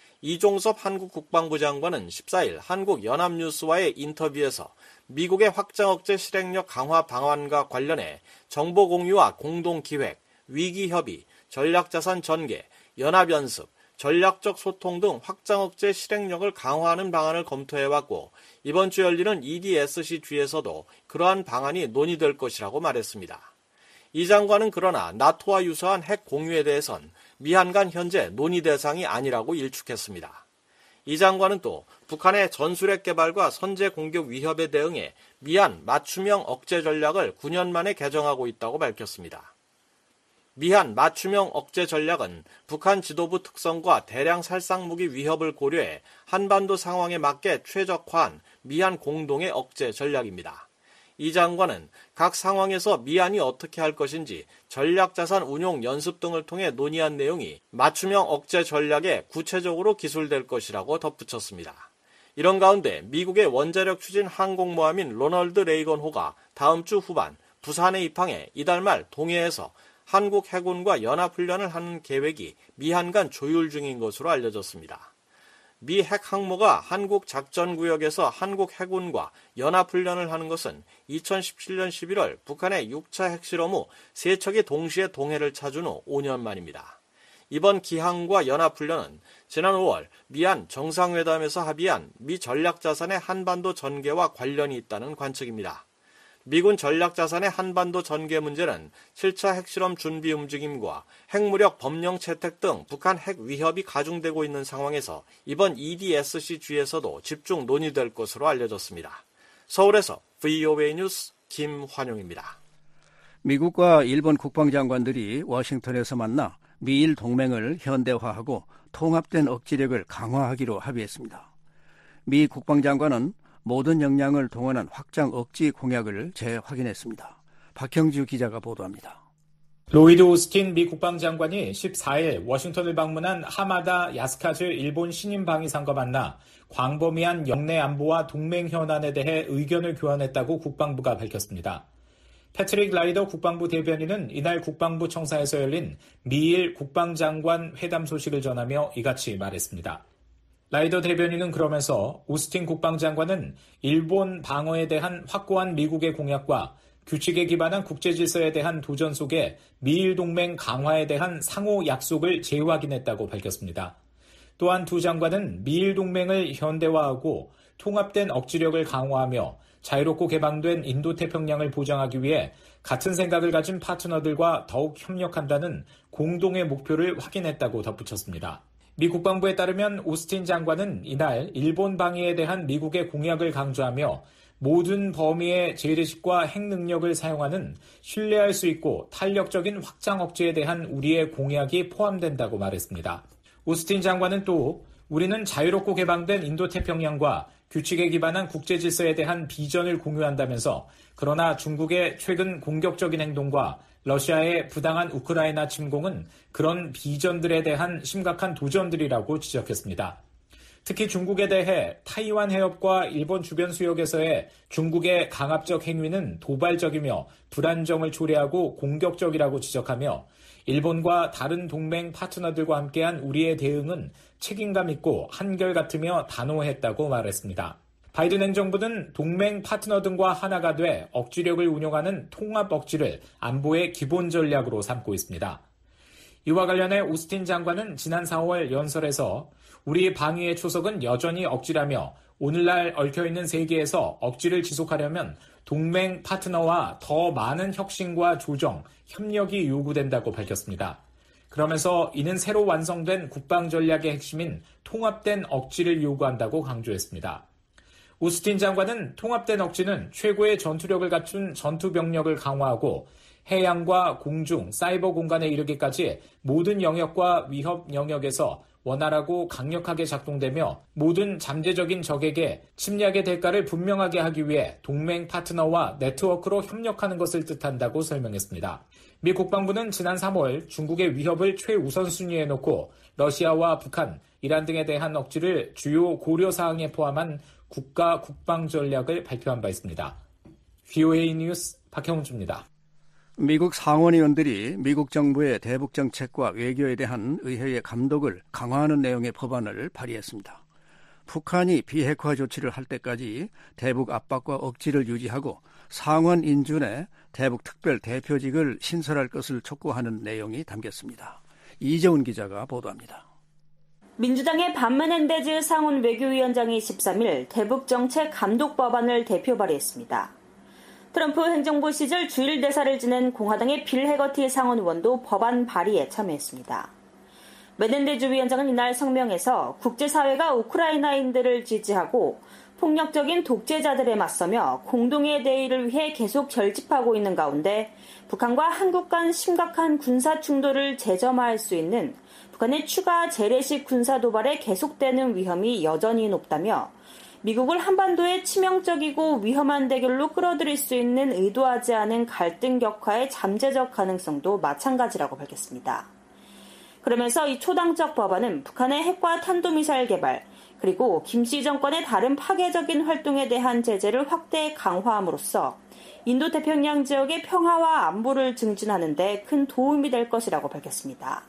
이종섭 한국 국방부 장관은 십사일 한국연합뉴스와의 인터뷰에서 미국의 확장 억제 실행력 강화 방안과 관련해 정보 공유와 공동 기획, 위기 협의, 전략자산 전개, 연합연습, 전략적 소통 등 확장 억제 실행력을 강화하는 방안을 검토해왔고 이번 주 열리는 이디에스씨지에서도 그러한 방안이 논의될 것이라고 말했습니다. 이 장관은 그러나 나토와 유사한 핵 공유에 대해선 미한 간 현재 논의 대상이 아니라고 일축했습니다. 이 장관은 또 북한의 전술핵 개발과 선제 공격 위협에 대응해 미한 맞춤형 억제 전략을 구 년 만에 개정하고 있다고 밝혔습니다. 미한 맞춤형 억제 전략은 북한 지도부 특성과 대량 살상무기 위협을 고려해 한반도 상황에 맞게 최적화한 미한 공동의 억제 전략입니다. 이 장관은 각 상황에서 미한이 어떻게 할 것인지 전략자산 운용 연습 등을 통해 논의한 내용이 맞춤형 억제 전략에 구체적으로 기술될 것이라고 덧붙였습니다. 이런 가운데 미국의 원자력 추진 항공모함인 로널드 레이건 호가 다음 주 후반 부산에 입항해 이달 말 동해에서 한국 해군과 연합훈련을 하는 계획이 미한 간 조율 중인 것으로 알려졌습니다. 미 핵항모가 한국 작전구역에서 한국 해군과 연합훈련을 하는 것은 이천십칠년 십일월 북한의 육 차 핵실험 후 세 척이 동시에 동해를 찾은 후 오 년 만입니다. 이번 기항과 연합훈련은 지난 오월 미한 정상회담에서 합의한 미 전략자산의 한반도 전개와 관련이 있다는 관측입니다. 미군 전략자산의 한반도 전개 문제는 칠 차 핵실험 준비 움직임과 핵무력 법령 채택 등 북한 핵 위협이 가중되고 있는 상황에서 이번 이디에스씨지에서도 집중 논의될 것으로 알려졌습니다. 서울에서 브이오에이 뉴스 김환용입니다. 미국과 일본 국방장관들이 워싱턴에서 만나 미일 동맹을 현대화하고 통합된 억지력을 강화하기로 합의했습니다. 미 국방장관은 모든 역량을 동원한 확장 억지 공약을 재확인했습니다. 박형주 기자가 보도합니다. 로이드 오스틴 미 국방장관이 십사일 워싱턴을 방문한 하마다 야스카즈 일본 신임 방위상과 만나 광범위한 영내 안보와 동맹 현안에 대해 의견을 교환했다고 국방부가 밝혔습니다. 패트릭 라이더 국방부 대변인은 이날 국방부 청사에서 열린 미일 국방장관 회담 소식을 전하며 이같이 말했습니다. 라이더 대변인은 그러면서 오스틴 국방장관은 일본 방어에 대한 확고한 미국의 공약과 규칙에 기반한 국제질서에 대한 도전 속에 미일 동맹 강화에 대한 상호 약속을 재확인했다고 밝혔습니다. 또한 두 장관은 미일 동맹을 현대화하고 통합된 억지력을 강화하며 자유롭고 개방된 인도태평양을 보장하기 위해 같은 생각을 가진 파트너들과 더욱 협력한다는 공동의 목표를 확인했다고 덧붙였습니다. 미 국방부에 따르면 오스틴 장관은 이날 일본 방위에 대한 미국의 공약을 강조하며 모든 범위의 재래식과 핵 능력을 사용하는 신뢰할 수 있고 탄력적인 확장 억제에 대한 우리의 공약이 포함된다고 말했습니다. 오스틴 장관은 또 우리는 자유롭고 개방된 인도태평양과 규칙에 기반한 국제질서에 대한 비전을 공유한다면서 그러나 중국의 최근 공격적인 행동과 러시아의 부당한 우크라이나 침공은 그런 비전들에 대한 심각한 도전들이라고 지적했습니다. 특히 중국에 대해 타이완 해협과 일본 주변 수역에서의 중국의 강압적 행위는 도발적이며 불안정을 초래하고 공격적이라고 지적하며 일본과 다른 동맹 파트너들과 함께한 우리의 대응은 책임감 있고 한결같으며 단호했다고 말했습니다. 바이든 행정부는 동맹 파트너 등과 하나가 돼 억지력을 운용하는 통합 억지를 안보의 기본 전략으로 삼고 있습니다. 이와 관련해 오스틴 장관은 지난 사월 연설에서 우리 방위의 초석은 여전히 억지라며 오늘날 얽혀있는 세계에서 억지를 지속하려면 동맹 파트너와 더 많은 혁신과 조정, 협력이 요구된다고 밝혔습니다. 그러면서 이는 새로 완성된 국방 전략의 핵심인 통합된 억지를 요구한다고 강조했습니다. 오스틴 장관은 통합된 억지는 최고의 전투력을 갖춘 전투병력을 강화하고 해양과 공중, 사이버 공간에 이르기까지 모든 영역과 위협 영역에서 원활하고 강력하게 작동되며 모든 잠재적인 적에게 침략의 대가를 분명하게 하기 위해 동맹 파트너와 네트워크로 협력하는 것을 뜻한다고 설명했습니다. 미 국방부는 지난 삼월 중국의 위협을 최우선순위에 놓고 러시아와 북한, 이란 등에 대한 억지를 주요 고려사항에 포함한 국가 국방 전략을 발표한 바 있습니다. 브이오에이 뉴스 박형주입니다. 미국 상원의원들이 미국 정부의 대북 정책과 외교에 대한 의회의 감독을 강화하는 내용의 법안을 발의했습니다. 북한이 비핵화 조치를 할 때까지 대북 압박과 억지를 유지하고 상원 인준의 대북 특별 대표직을 신설할 것을 촉구하는 내용이 담겼습니다. 이재훈 기자가 보도합니다. 민주당의 반 메넨데즈 상원 외교위원장이 십삼 일 대북 정책 감독 법안을 대표 발의했습니다. 트럼프 행정부 시절 주일 대사를 지낸 공화당의 빌 해거티 상원 의원도 법안 발의에 참여했습니다. 메넨데즈 위원장은 이날 성명에서 국제사회가 우크라이나인들을 지지하고 폭력적인 독재자들에 맞서며 공동의 대의를 위해 계속 결집하고 있는 가운데 북한과 한국 간 심각한 군사 충돌을 재점화할 수 있는 북한의 추가 재래식 군사 도발에 계속되는 위험이 여전히 높다며 미국을 한반도의 치명적이고 위험한 대결로 끌어들일 수 있는 의도하지 않은 갈등 격화의 잠재적 가능성도 마찬가지라고 밝혔습니다. 그러면서 이 초당적 법안은 북한의 핵과 탄도미사일 개발, 그리고 김씨 정권의 다른 파괴적인 활동에 대한 제재를 확대 강화함으로써 인도태평양 지역의 평화와 안보를 증진하는 데 큰 도움이 될 것이라고 밝혔습니다.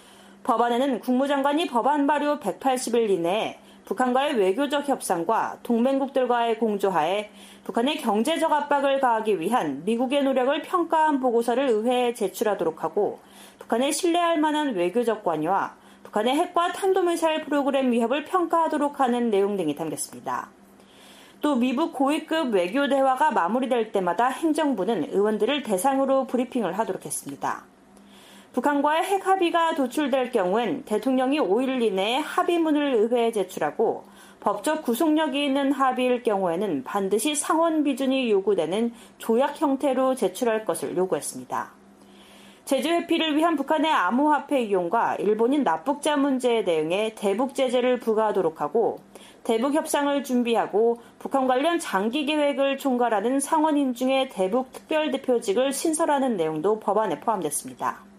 법안에는 국무장관이 법안 발의 백팔십 일 이내에 북한과의 외교적 협상과 동맹국들과의 공조하에 북한의 경제적 압박을 가하기 위한 미국의 노력을 평가한 보고서를 의회에 제출하도록 하고 북한의 신뢰할 만한 외교적 관여와 북한의 핵과 탄도미사일 프로그램 위협을 평가하도록 하는 내용 등이 담겼습니다. 또 미국 고위급 외교 대화가 마무리될 때마다 행정부는 의원들을 대상으로 브리핑을 하도록 했습니다. 북한과의 핵 합의가 도출될 경우엔 대통령이 오 일 이내에 합의문을 의회에 제출하고 법적 구속력이 있는 합의일 경우에는 반드시 상원 비준이 요구되는 조약 형태로 제출할 것을 요구했습니다. 제재 회피를 위한 북한의 암호화폐 이용과 일본인 납북자 문제에 대응해 대북 제재를 부과하도록 하고 대북 협상을 준비하고 북한 관련 장기 계획을 총괄하는 상원 인중의 대북 특별대표직을 신설하는 내용도 법안에 포함됐습니다.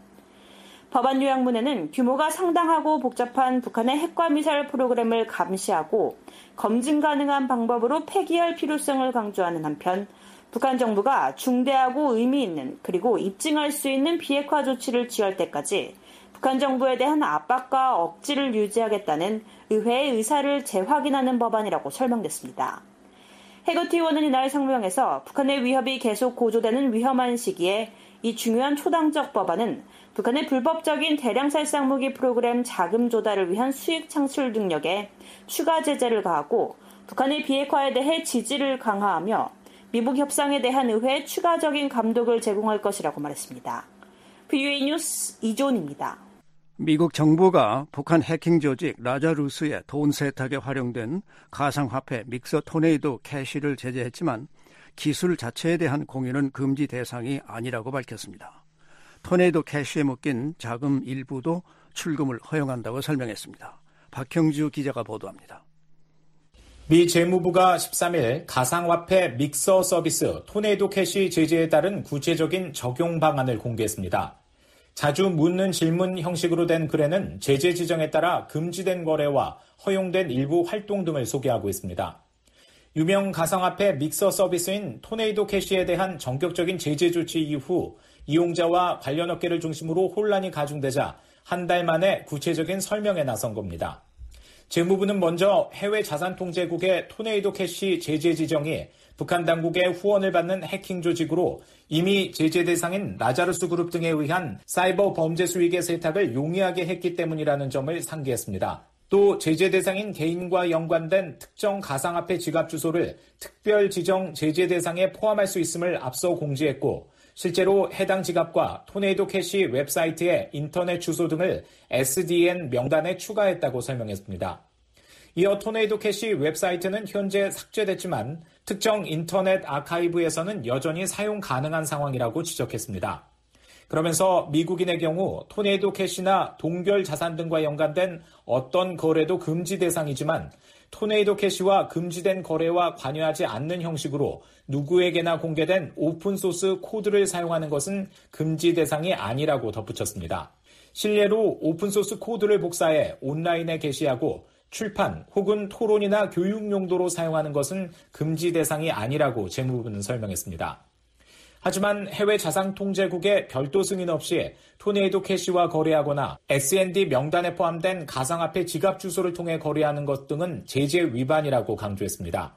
법안 요약문에는 규모가 상당하고 복잡한 북한의 핵과 미사일 프로그램을 감시하고 검증 가능한 방법으로 폐기할 필요성을 강조하는 한편 북한 정부가 중대하고 의미 있는 그리고 입증할 수 있는 비핵화 조치를 취할 때까지 북한 정부에 대한 압박과 억지를 유지하겠다는 의회의 의사를 재확인하는 법안이라고 설명됐습니다. 해거티 의원은 이날 성명에서 북한의 위협이 계속 고조되는 위험한 시기에 이 중요한 초당적 법안은 북한의 불법적인 대량 살상 무기 프로그램 자금 조달을 위한 수익 창출 능력에 추가 제재를 가하고 북한의 비핵화에 대해 지지를 강화하며 미북 협상에 대한 의회에 추가적인 감독을 제공할 것이라고 말했습니다. 브이오에이 뉴스 이존입니다. 미국 정부가 북한 해킹 조직 라자루스의 돈 세탁에 활용된 가상화폐 믹서 토네이도 캐시를 제재했지만 기술 자체에 대한 공유는 금지 대상이 아니라고 밝혔습니다. 토네이도 캐시에 묶인 자금 일부도 출금을 허용한다고 설명했습니다. 박형주 기자가 보도합니다. 미 재무부가 십삼 일 가상화폐 믹서 서비스 토네이도 캐시 제재에 따른 구체적인 적용 방안을 공개했습니다. 자주 묻는 질문 형식으로 된 글에는 제재 지정에 따라 금지된 거래와 허용된 일부 활동 등을 소개하고 있습니다. 유명 가상화폐 믹서 서비스인 토네이도 캐시에 대한 전격적인 제재 조치 이후 이용자와 관련 업계를 중심으로 혼란이 가중되자 한 달 만에 구체적인 설명에 나선 겁니다. 재무부는 먼저 해외 자산통제국의 토네이도 캐시 제재 지정이 북한 당국의 후원을 받는 해킹 조직으로 이미 제재 대상인 라자루스 그룹 등에 의한 사이버 범죄 수익의 세탁을 용이하게 했기 때문이라는 점을 상기했습니다. 또 제재 대상인 개인과 연관된 특정 가상화폐 지갑 주소를 특별 지정 제재 대상에 포함할 수 있음을 앞서 공지했고 실제로 해당 지갑과 토네이도 캐시 웹사이트의 인터넷 주소 등을 에스디엔 명단에 추가했다고 설명했습니다. 이어 토네이도 캐시 웹사이트는 현재 삭제됐지만 특정 인터넷 아카이브에서는 여전히 사용 가능한 상황이라고 지적했습니다. 그러면서 미국인의 경우 토네이도 캐시나 동결 자산 등과 연관된 어떤 거래도 금지 대상이지만 토네이도 캐시와 금지된 거래와 관여하지 않는 형식으로 누구에게나 공개된 오픈소스 코드를 사용하는 것은 금지 대상이 아니라고 덧붙였습니다. 실례로 오픈소스 코드를 복사해 온라인에 게시하고 출판 혹은 토론이나 교육 용도로 사용하는 것은 금지 대상이 아니라고 재무부는 설명했습니다. 하지만 해외 자산통제국의 별도 승인 없이 토네이도 캐시와 거래하거나 에스엔디 명단에 포함된 가상화폐 지갑 주소를 통해 거래하는 것 등은 제재 위반이라고 강조했습니다.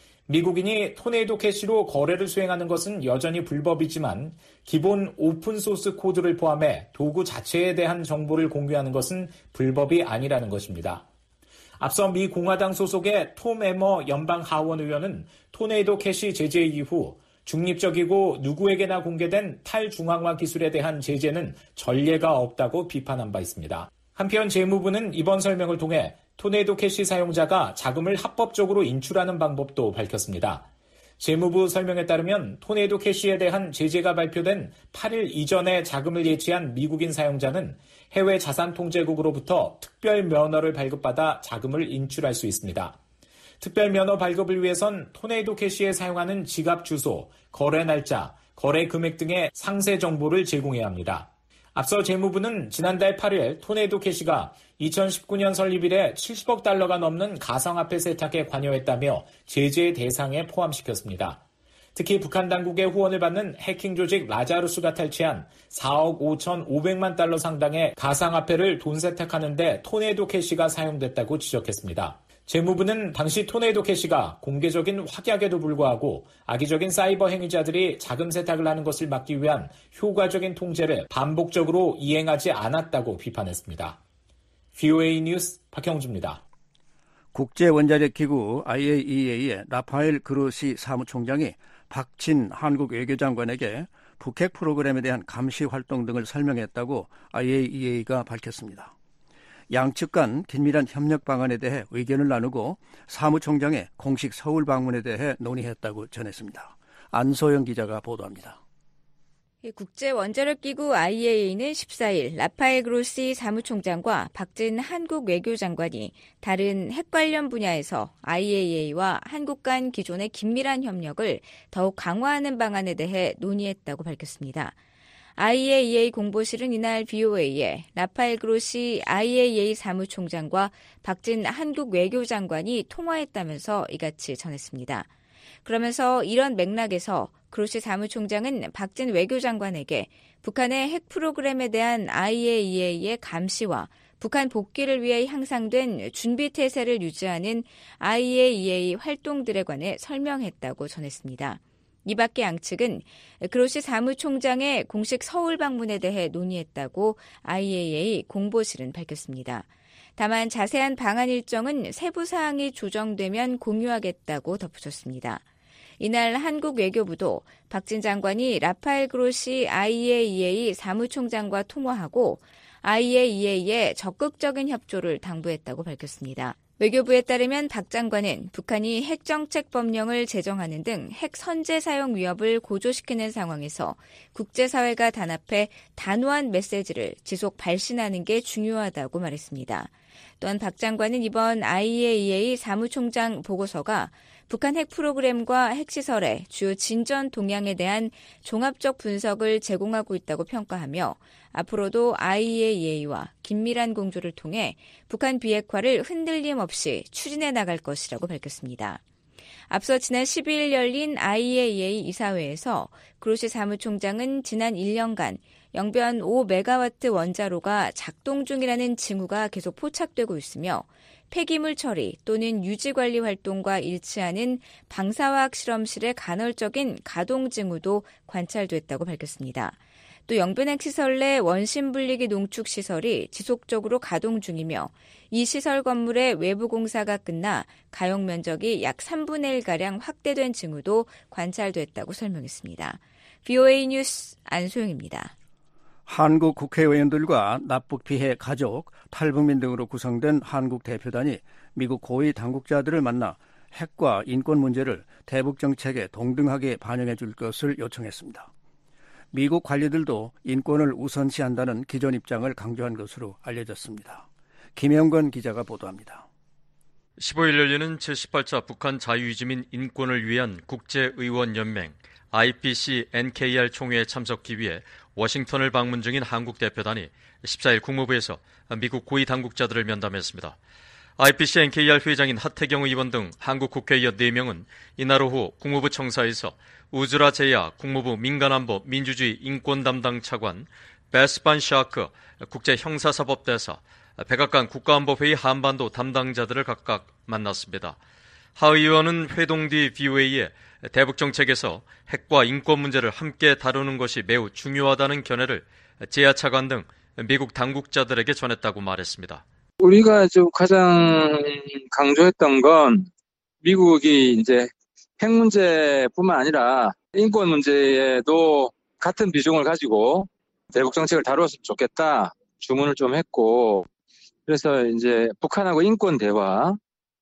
미국인이 토네이도 캐시로 거래를 수행하는 것은 여전히 불법이지만 기본 오픈소스 코드를 포함해 도구 자체에 대한 정보를 공유하는 것은 불법이 아니라는 것입니다. 앞서 미 공화당 소속의 톰 에머 연방 하원 의원은 토네이도 캐시 제재 이후 중립적이고 누구에게나 공개된 탈중앙화 기술에 대한 제재는 전례가 없다고 비판한 바 있습니다. 한편 재무부는 이번 설명을 통해 토네이도 캐시 사용자가 자금을 합법적으로 인출하는 방법도 밝혔습니다. 재무부 설명에 따르면 토네이도 캐시에 대한 제재가 발표된 팔 일 이전에 자금을 예치한 미국인 사용자는 해외 자산통제국으로부터 특별 면허를 발급받아 자금을 인출할 수 있습니다. 특별 면허 발급을 위해선 토네이도 캐시에 사용하는 지갑 주소, 거래 날짜, 거래 금액 등의 상세 정보를 제공해야 합니다. 앞서 재무부는 지난달 팔 일 토네이도 캐시가 이천십구 년 설립 이래 칠십억 달러가 넘는 가상화폐 세탁에 관여했다며 제재 대상에 포함시켰습니다. 특히 북한 당국의 후원을 받는 해킹 조직 라자루스가 탈취한 사억 오천오백만 달러 상당의 가상화폐를 돈 세탁하는 데 토네이도 캐시가 사용됐다고 지적했습니다. 재무부는 당시 토네이도 캐시가 공개적인 확약에도 불구하고 악의적인 사이버 행위자들이 자금 세탁을 하는 것을 막기 위한 효과적인 통제를 반복적으로 이행하지 않았다고 비판했습니다. 브이오에이 뉴스 박형주입니다. 국제원자력기구 아이에이이에이의 라파엘 그로시 사무총장이 박진 한국 외교장관에게 북핵 프로그램에 대한 감시 활동 등을 설명했다고 아이에이이에이가 밝혔습니다. 양측 간 긴밀한 협력 방안에 대해 의견을 나누고 사무총장의 공식 서울 방문에 대해 논의했다고 전했습니다. 안소영 기자가 보도합니다. 국제원자력기구 아이에이이는 십사 일 라파엘 그로시 사무총장과 박진 한국 외교장관이 다른 핵 관련 분야에서 아이에이이와 한국 간 기존의 긴밀한 협력을 더욱 강화하는 방안에 대해 논의했다고 밝혔습니다. 아이에이이에이 공보실은 이날 브이오에이에 라파엘 그로시 아이에이이에이 사무총장과 박진 한국 외교장관이 통화했다면서 이같이 전했습니다. 그러면서 이런 맥락에서 그로시 사무총장은 박진 외교장관에게 북한의 핵 프로그램에 대한 아이에이이에이의 감시와 북한 복귀를 위해 향상된 준비 태세를 유지하는 아이에이이에이 활동들에 관해 설명했다고 전했습니다. 이 밖에 양측은 그로시 사무총장의 공식 서울 방문에 대해 논의했다고 아이에이이에이 공보실은 밝혔습니다. 다만 자세한 방안 일정은 세부 사항이 조정되면 공유하겠다고 덧붙였습니다. 이날 한국 외교부도 박진 장관이 라파엘 그로시 아이에이이에이 사무총장과 통화하고 아이에이이에이의 적극적인 협조를 당부했다고 밝혔습니다. 외교부에 따르면 박 장관은 북한이 핵정책 법령을 제정하는 등 핵 선제 사용 위협을 고조시키는 상황에서 국제사회가 단합해 단호한 메시지를 지속 발신하는 게 중요하다고 말했습니다. 또한 박 장관은 이번 아이에이이에이 사무총장 보고서가 북한 핵 프로그램과 핵시설의 주요 진전 동향에 대한 종합적 분석을 제공하고 있다고 평가하며 앞으로도 아이에이이에이와 긴밀한 공조를 통해 북한 비핵화를 흔들림 없이 추진해 나갈 것이라고 밝혔습니다. 앞서 지난 십이 일 열린 아이에이이에이 이사회에서 그로시 사무총장은 지난 일 년간 영변 오 메가와트 원자로가 작동 중이라는 징후가 계속 포착되고 있으며 폐기물 처리 또는 유지 관리 활동과 일치하는 방사화학 실험실의 간헐적인 가동 징후도 관찰됐다고 밝혔습니다. 또 영변핵 시설 내 원심 분리기 농축 시설이 지속적으로 가동 중이며 이 시설 건물의 외부 공사가 끝나 가용 면적이 약 삼분의 일가량 확대된 징후도 관찰됐다고 설명했습니다. 브이오에이 뉴스 안소영입니다. 한국 국회의원들과 납북 피해 가족, 탈북민 등으로 구성된 한국 대표단이 미국 고위 당국자들을 만나 핵과 인권 문제를 대북 정책에 동등하게 반영해 줄 것을 요청했습니다. 미국 관리들도 인권을 우선시한다는 기존 입장을 강조한 것으로 알려졌습니다. 김영건 기자가 보도합니다. 십오일 열리는 제십팔 차 북한 자유유지민 인권을 위한 국제의원연맹 아이피씨 엔케이알 총회에 참석하기 위해 워싱턴을 방문 중인 한국 대표단이 십사일 국무부에서 미국 고위 당국자들을 면담했습니다. 아이피씨 엔케이알 회장인 하태경 의원 등 한국 국회의원 네 명은 이날 오후 국무부 청사에서 우즈라 제야 국무부 민간안보 민주주의 인권 담당 차관, 베스반 샤크 국제형사사법대사, 백악관 국가안보회의 한반도 담당자들을 각각 만났습니다. 하 의원은 회동 뒤 브이오에이에 대북 정책에서 핵과 인권 문제를 함께 다루는 것이 매우 중요하다는 견해를 제야 차관 등 미국 당국자들에게 전했다고 말했습니다. 우리가 좀 가장 강조했던 건 미국이 이제 핵 문제뿐만 아니라 인권 문제에도 같은 비중을 가지고 대북 정책을 다루었으면 좋겠다 주문을 좀 했고, 그래서 이제 북한하고 인권 대화,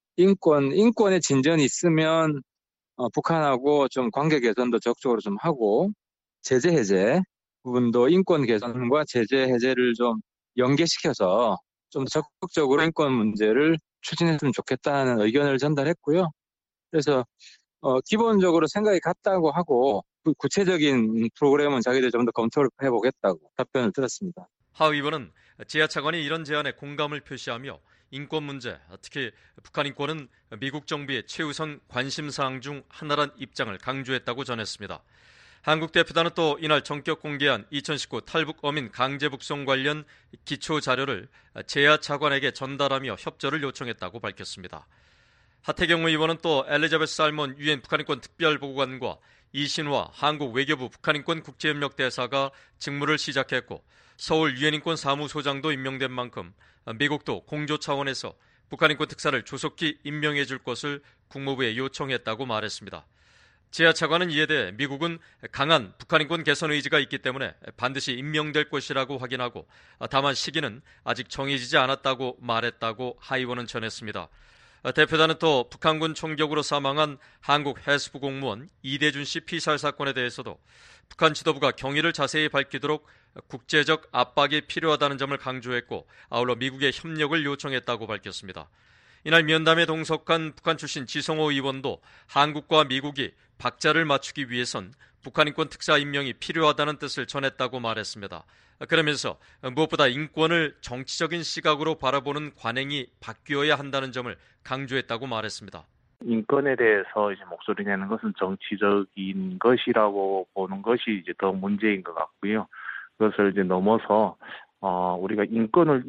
인권 인권의 진전이 있으면 어, 북한하고 좀 관계 개선도 적극적으로 좀 하고 제재 해제 부분도 인권 개선과 제재 해제를 좀 연계시켜서 좀 적극적으로 인권 문제를 추진했으면 좋겠다는 의견을 전달했고요. 그래서 어, 기본적으로 생각이 같다고 하고 그 구체적인 프로그램은 자기들 좀 더 검토를 해보겠다고 답변을 들었습니다. 하 의원은 제야 차관이 이런 제안에 공감을 표시하며 인권 문제, 특히 북한 인권은 미국 정부의 최우선 관심사항 중 하나란 입장을 강조했다고 전했습니다. 한국 대표단은 또 이날 전격 공개한 이천십구 탈북 어민 강제 북송 관련 기초 자료를 제야 차관에게 전달하며 협조를 요청했다고 밝혔습니다. 하태경 의원은 또 엘리자베스 살몬 유엔 북한인권 특별보고관과 이신화 한국 외교부 북한인권 국제협력 대사가 직무를 시작했고 서울 유엔인권 사무소장도 임명된 만큼 미국도 공조 차원에서 북한인권 특사를 조속히 임명해 줄 것을 국무부에 요청했다고 말했습니다. 제야 차관은 이에 대해 미국은 강한 북한인권 개선 의지가 있기 때문에 반드시 임명될 것이라고 확인하고 다만 시기는 아직 정해지지 않았다고 말했다고 하 의원은 전했습니다. 대표단은 또 북한군 총격으로 사망한 한국 해수부 공무원 이대준 씨 피살 사건에 대해서도 북한 지도부가 경위를 자세히 밝히도록 국제적 압박이 필요하다는 점을 강조했고 아울러 미국의 협력을 요청했다고 밝혔습니다. 이날 면담에 동석한 북한 출신 지성호 의원도 한국과 미국이 박자를 맞추기 위해선 북한인권 특사 임명이 필요하다는 뜻을 전했다고 말했습니다. 그러면서 무엇보다 인권을 정치적인 시각으로 바라보는 관행이 바뀌어야 한다는 점을 강조했다고 말했습니다. 인권에 대해서 이제 목소리 내는 것은 정치적인 것이라고 보는 것이 이제 더 문제인 것 같고요. 그것을 이제 넘어서 어, 우리가 인권을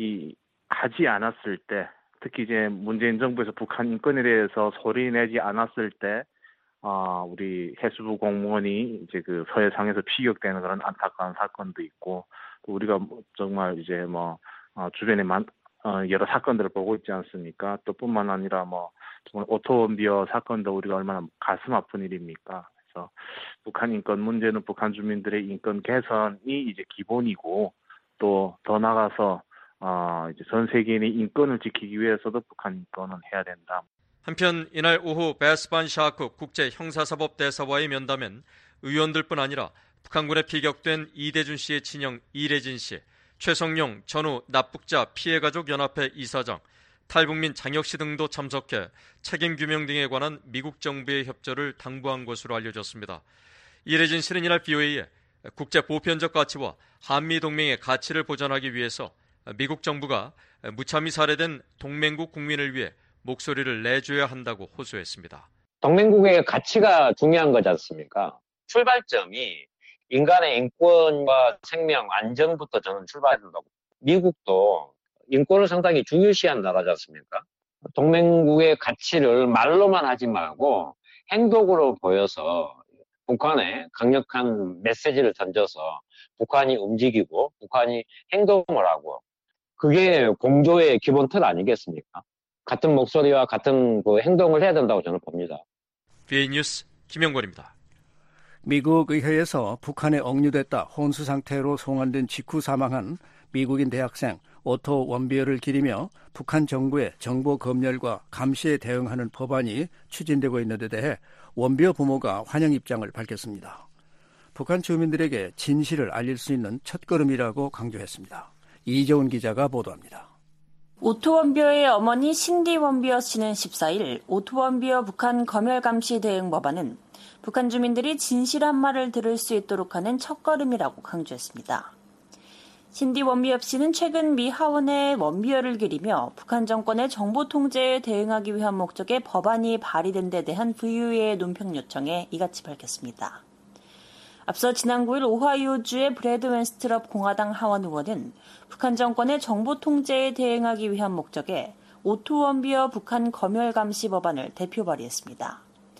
이야기하지 않았을 때, 특히 이제 문재인 정부에서 북한 인권에 대해서 소리 내지 않았을 때, 어, 우리 해수부 공무원이 이제 그 서해상에서 피격되는 그런 안타까운 사건도 있고, 또 우리가 정말 이제 뭐 어, 주변에 만, 어, 여러 사건들을 보고 있지 않습니까? 또 뿐만 아니라 뭐 정말 오토원비어 사건도 우리가 얼마나 가슴 아픈 일입니까? 그래서 북한 인권 문제는 북한 주민들의 인권 개선이 이제 기본이고, 또 더 나가서 어, 이제 전 세계인의 인권을 지키기 위해서도 북한 인권은 해야 된다. 한편 이날 오후 베스반 샤크 국제형사사법대사와의 면담엔 의원들뿐 아니라 북한군에 피격된 이대준 씨의 친형 이래진 씨, 최성용 전후 납북자 피해가족 연합회 이사장, 탈북민 장혁 씨 등도 참석해 책임규명 등에 관한 미국 정부의 협조를 당부한 것으로 알려졌습니다. 이래진 씨는 이날 브이오에이에 국제 보편적 가치와 한미동맹의 가치를 보존하기 위해서 미국 정부가 무참히 살해된 동맹국 국민을 위해 목소리를 내줘야 한다고 호소했습니다. 동맹국의 가치가 중요한 거지 않습니까? 출발점이 인간의 인권과 생명, 안전부터 저는 출발한다고. 미국도 인권을 상당히 중요시한 나라지 않습니까? 동맹국의 가치를 말로만 하지 말고 행동으로 보여서 북한에 강력한 메시지를 던져서 북한이 움직이고 북한이 행동을 하고 그게 공조의 기본 틀 아니겠습니까? 같은 목소리와 같은 그 행동을 해야 된다고 저는 봅니다. 비에이 뉴스 김영권입니다. 미국 의회에서 북한에 억류됐다 혼수 상태로 송환된 직후 사망한 미국인 대학생 오토 원비어를 기리며 북한 정부의 정보 검열과 감시에 대응하는 법안이 추진되고 있는 데 대해 원비어 부모가 환영 입장을 밝혔습니다. 북한 주민들에게 진실을 알릴 수 있는 첫걸음이라고 강조했습니다. 이재훈 기자가 보도합니다. 오토 원비어의 어머니 신디 원비어 씨는 십사일 오토 원비어 북한 검열 감시 대응 법안은 북한 주민들이 진실한 말을 들을 수 있도록 하는 첫걸음이라고 강조했습니다. 신디 원비어 씨는 최근 미 하원에 원비어를 기리며 북한 정권의 정보 통제에 대응하기 위한 목적의 법안이 발의된 데 대한 브이오에이의 논평 요청에 이같이 밝혔습니다. 앞서 지난 구일 오하이오주의 브래드 웬스트럽 공화당 하원 의원은 북한 정권의 정보 통제에 대응하기 위한 목적의 오토 원비어 북한 검열 감시 법안을 대표 발의했습니다.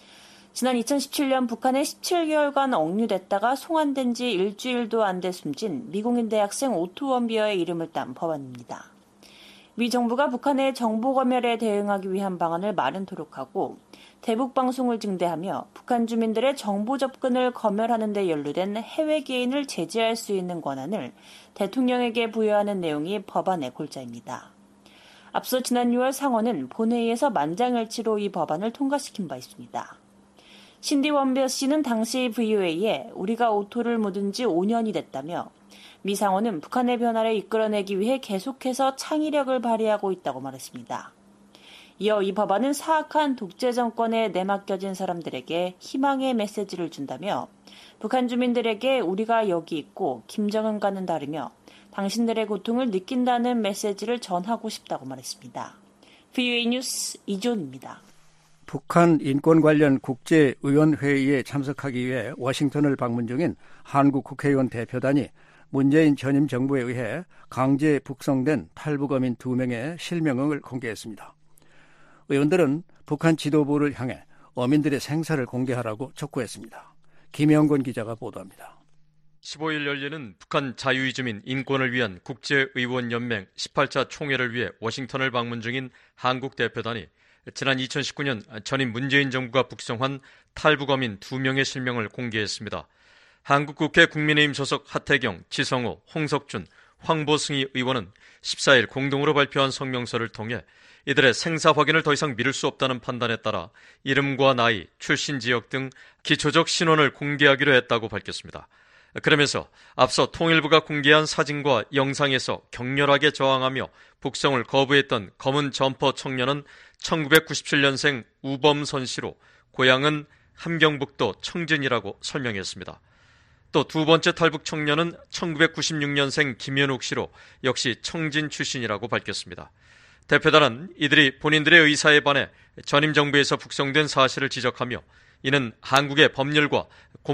지난 이천십칠년 북한에 십칠 개월간 억류됐다가 송환된 지 일주일도 안 돼 숨진 미국인 대학생 오토 원비어의 이름을 딴 법안입니다. 미 정부가 북한의 정보 검열에 대응하기 위한 방안을 마련토록 하고 대북 방송을 증대하며 북한 주민들의 정보 접근을 검열하는 데 연루된 해외 개인을 제재할 수 있는 권한을 대통령에게 부여하는 내용이 법안의 골자입니다. 앞서 지난 유월 상원은 본회의에서 만장일치로 이 법안을 통과시킨 바 있습니다. 신디 원비어 씨는 당시 브이오에이에 우리가 오토를 묻은 지 오 년이 됐다며 미 상원은 북한의 변화를 이끌어내기 위해 계속해서 창의력을 발휘하고 있다고 말했습니다. 이어 이 법안은 사악한 독재 정권에 내맡겨진 사람들에게 희망의 메시지를 준다며 북한 주민들에게 우리가 여기 있고 김정은과는 다르며 당신들의 고통을 느낀다는 메시지를 전하고 싶다고 말했습니다. 브이오에이 뉴스 이존입니다. 북한 인권 관련 국제의원회의에 참석하기 위해 워싱턴을 방문 중인 한국 국회의원 대표단이 문재인 전임 정부에 의해 강제 북송된 탈북어민 두 명의 실명을 공개했습니다. 의원들은 북한 지도부를 향해 어민들의 생사를 공개하라고 촉구했습니다. 김영권 기자가 보도합니다. 십오일 열리는 북한 자유이주민 인권을 위한 국제의원연맹 십팔 차 총회를 위해 워싱턴을 방문 중인 한국 대표단이 지난 이천십구년 전임 문재인 정부가 북송한 탈북어민 두 명의 실명을 공개했습니다. 한국국회 국민의힘 소속 하태경, 지성호, 홍석준, 황보승희 의원은 십사일 공동으로 발표한 성명서를 통해 이들의 생사 확인을 더 이상 미룰 수 없다는 판단에 따라 이름과 나이, 출신 지역 등 기초적 신원을 공개하기로 했다고 밝혔습니다. 그러면서 앞서 통일부가 공개한 사진과 영상에서 격렬하게 저항하며 북송을 거부했던 검은 점퍼 청년은 천구백구십칠년생 우범선 씨로 고향은 함경북도 청진이라고 설명했습니다. 또 두 번째 탈북 청년은 천구백구십육년생 김현욱 씨로 역시 청진 출신이라고 밝혔습니다. 대표단은 이들이 본인들의 의사에 반해 전임 정부에서 북송된 사실을 지적하며 이는 한국의 법률과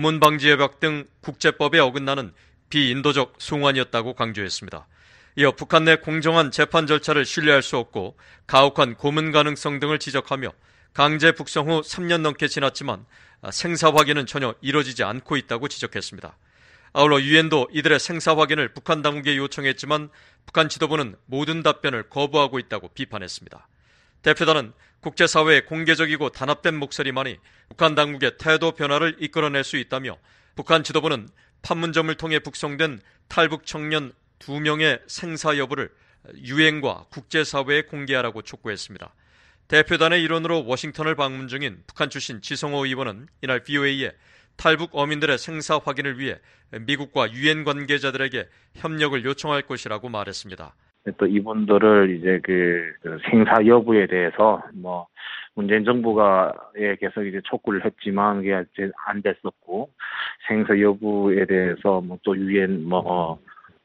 고문방지협약 등 국제법에 어긋나는 비인도적 송환이었다고 강조했습니다. 이어 북한 내 공정한 재판 절차를 신뢰할 수 없고 가혹한 고문 가능성 등을 지적하며 강제 북송 후 삼 년 넘게 지났지만 생사 확인은 전혀 이뤄지지 않고 있다고 지적했습니다. 아울러 유엔도 이들의 생사 확인을 북한 당국에 요청했지만 북한 지도부는 모든 답변을 거부하고 있다고 비판했습니다. 대표단은 국제사회의 공개적이고 단합된 목소리만이 북한 당국의 태도 변화를 이끌어낼 수 있다며 북한 지도부는 판문점을 통해 북송된 탈북 청년 두 명의 생사 여부를 유엔과 국제사회에 공개하라고 촉구했습니다. 대표단의 일원으로 워싱턴을 방문 중인 북한 출신 지성호 의원은 이날 브이오에이에 탈북 어민들의 생사 확인을 위해 미국과 유엔 관계자들에게 협력을 요청할 것이라고 말했습니다. 또 이분들을 이제 그, 그 생사 여부에 대해서 뭐 문재인 정부가 예, 계속 이제 촉구를 했지만 그게 이제 안 됐었고 생사 여부에 대해서 뭐 또 유엔 뭐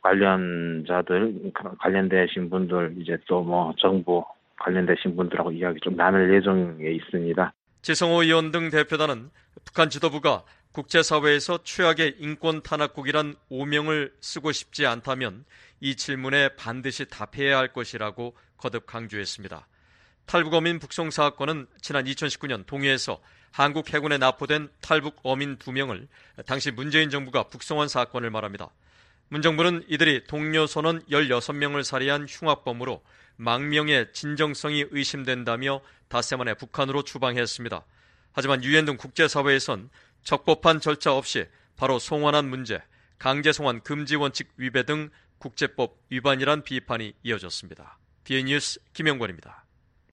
관련자들 관련되신 분들 이제 또 뭐 정부 관련되신 분들하고 이야기 좀 나눌 예정에 있습니다. 지성호 의원 등 대표단은 북한 지도부가 국제사회에서 최악의 인권 탄압국이란 오명을 쓰고 싶지 않다면 이 질문에 반드시 답해야 할 것이라고 거듭 강조했습니다. 탈북어민 북송 사건은 지난 이천십구 년 동해에서 한국 해군에 납포된 탈북 어민 두 명을 당시 문재인 정부가 북송한 사건을 말합니다. 문 정부는 이들이 동료 선원 열여섯 명을 살해한 흉악범으로 망명의 진정성이 의심된다며 닷새 만에 북한으로 추방했습니다. 하지만 유엔 등 국제사회에선 적법한 절차 없이 바로 송환한 문제, 강제 송환 금지 원칙 위배 등 국제법 위반이란 비판이 이어졌습니다. 디에이 뉴스 김영권입니다.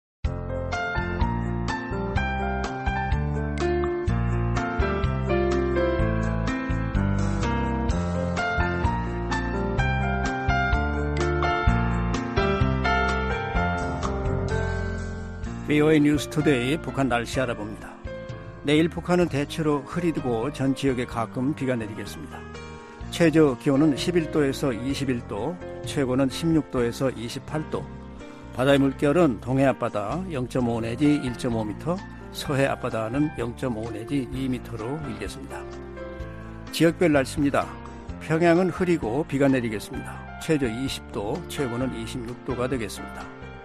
브이오에이 뉴스 투데이 북한 날씨 알아봅니다. 내일 북한은 대체로 흐리고 전 지역에 가끔 비가 내리겠습니다. 최저 기온은 십일 도에서 이십일 도, 최고는 십육 도에서 이십팔 도. 바다의 물결은 동해 앞바다 영 점 오 내지 일 점 오 미터, 서해 앞바다는 영 점 오 내지 이 미터로 일겠습니다. 지역별 날씨입니다. 평양은 흐리고 비가 내리겠습니다. 최저 이십 도, 최고는 이십육 도가 되겠습니다.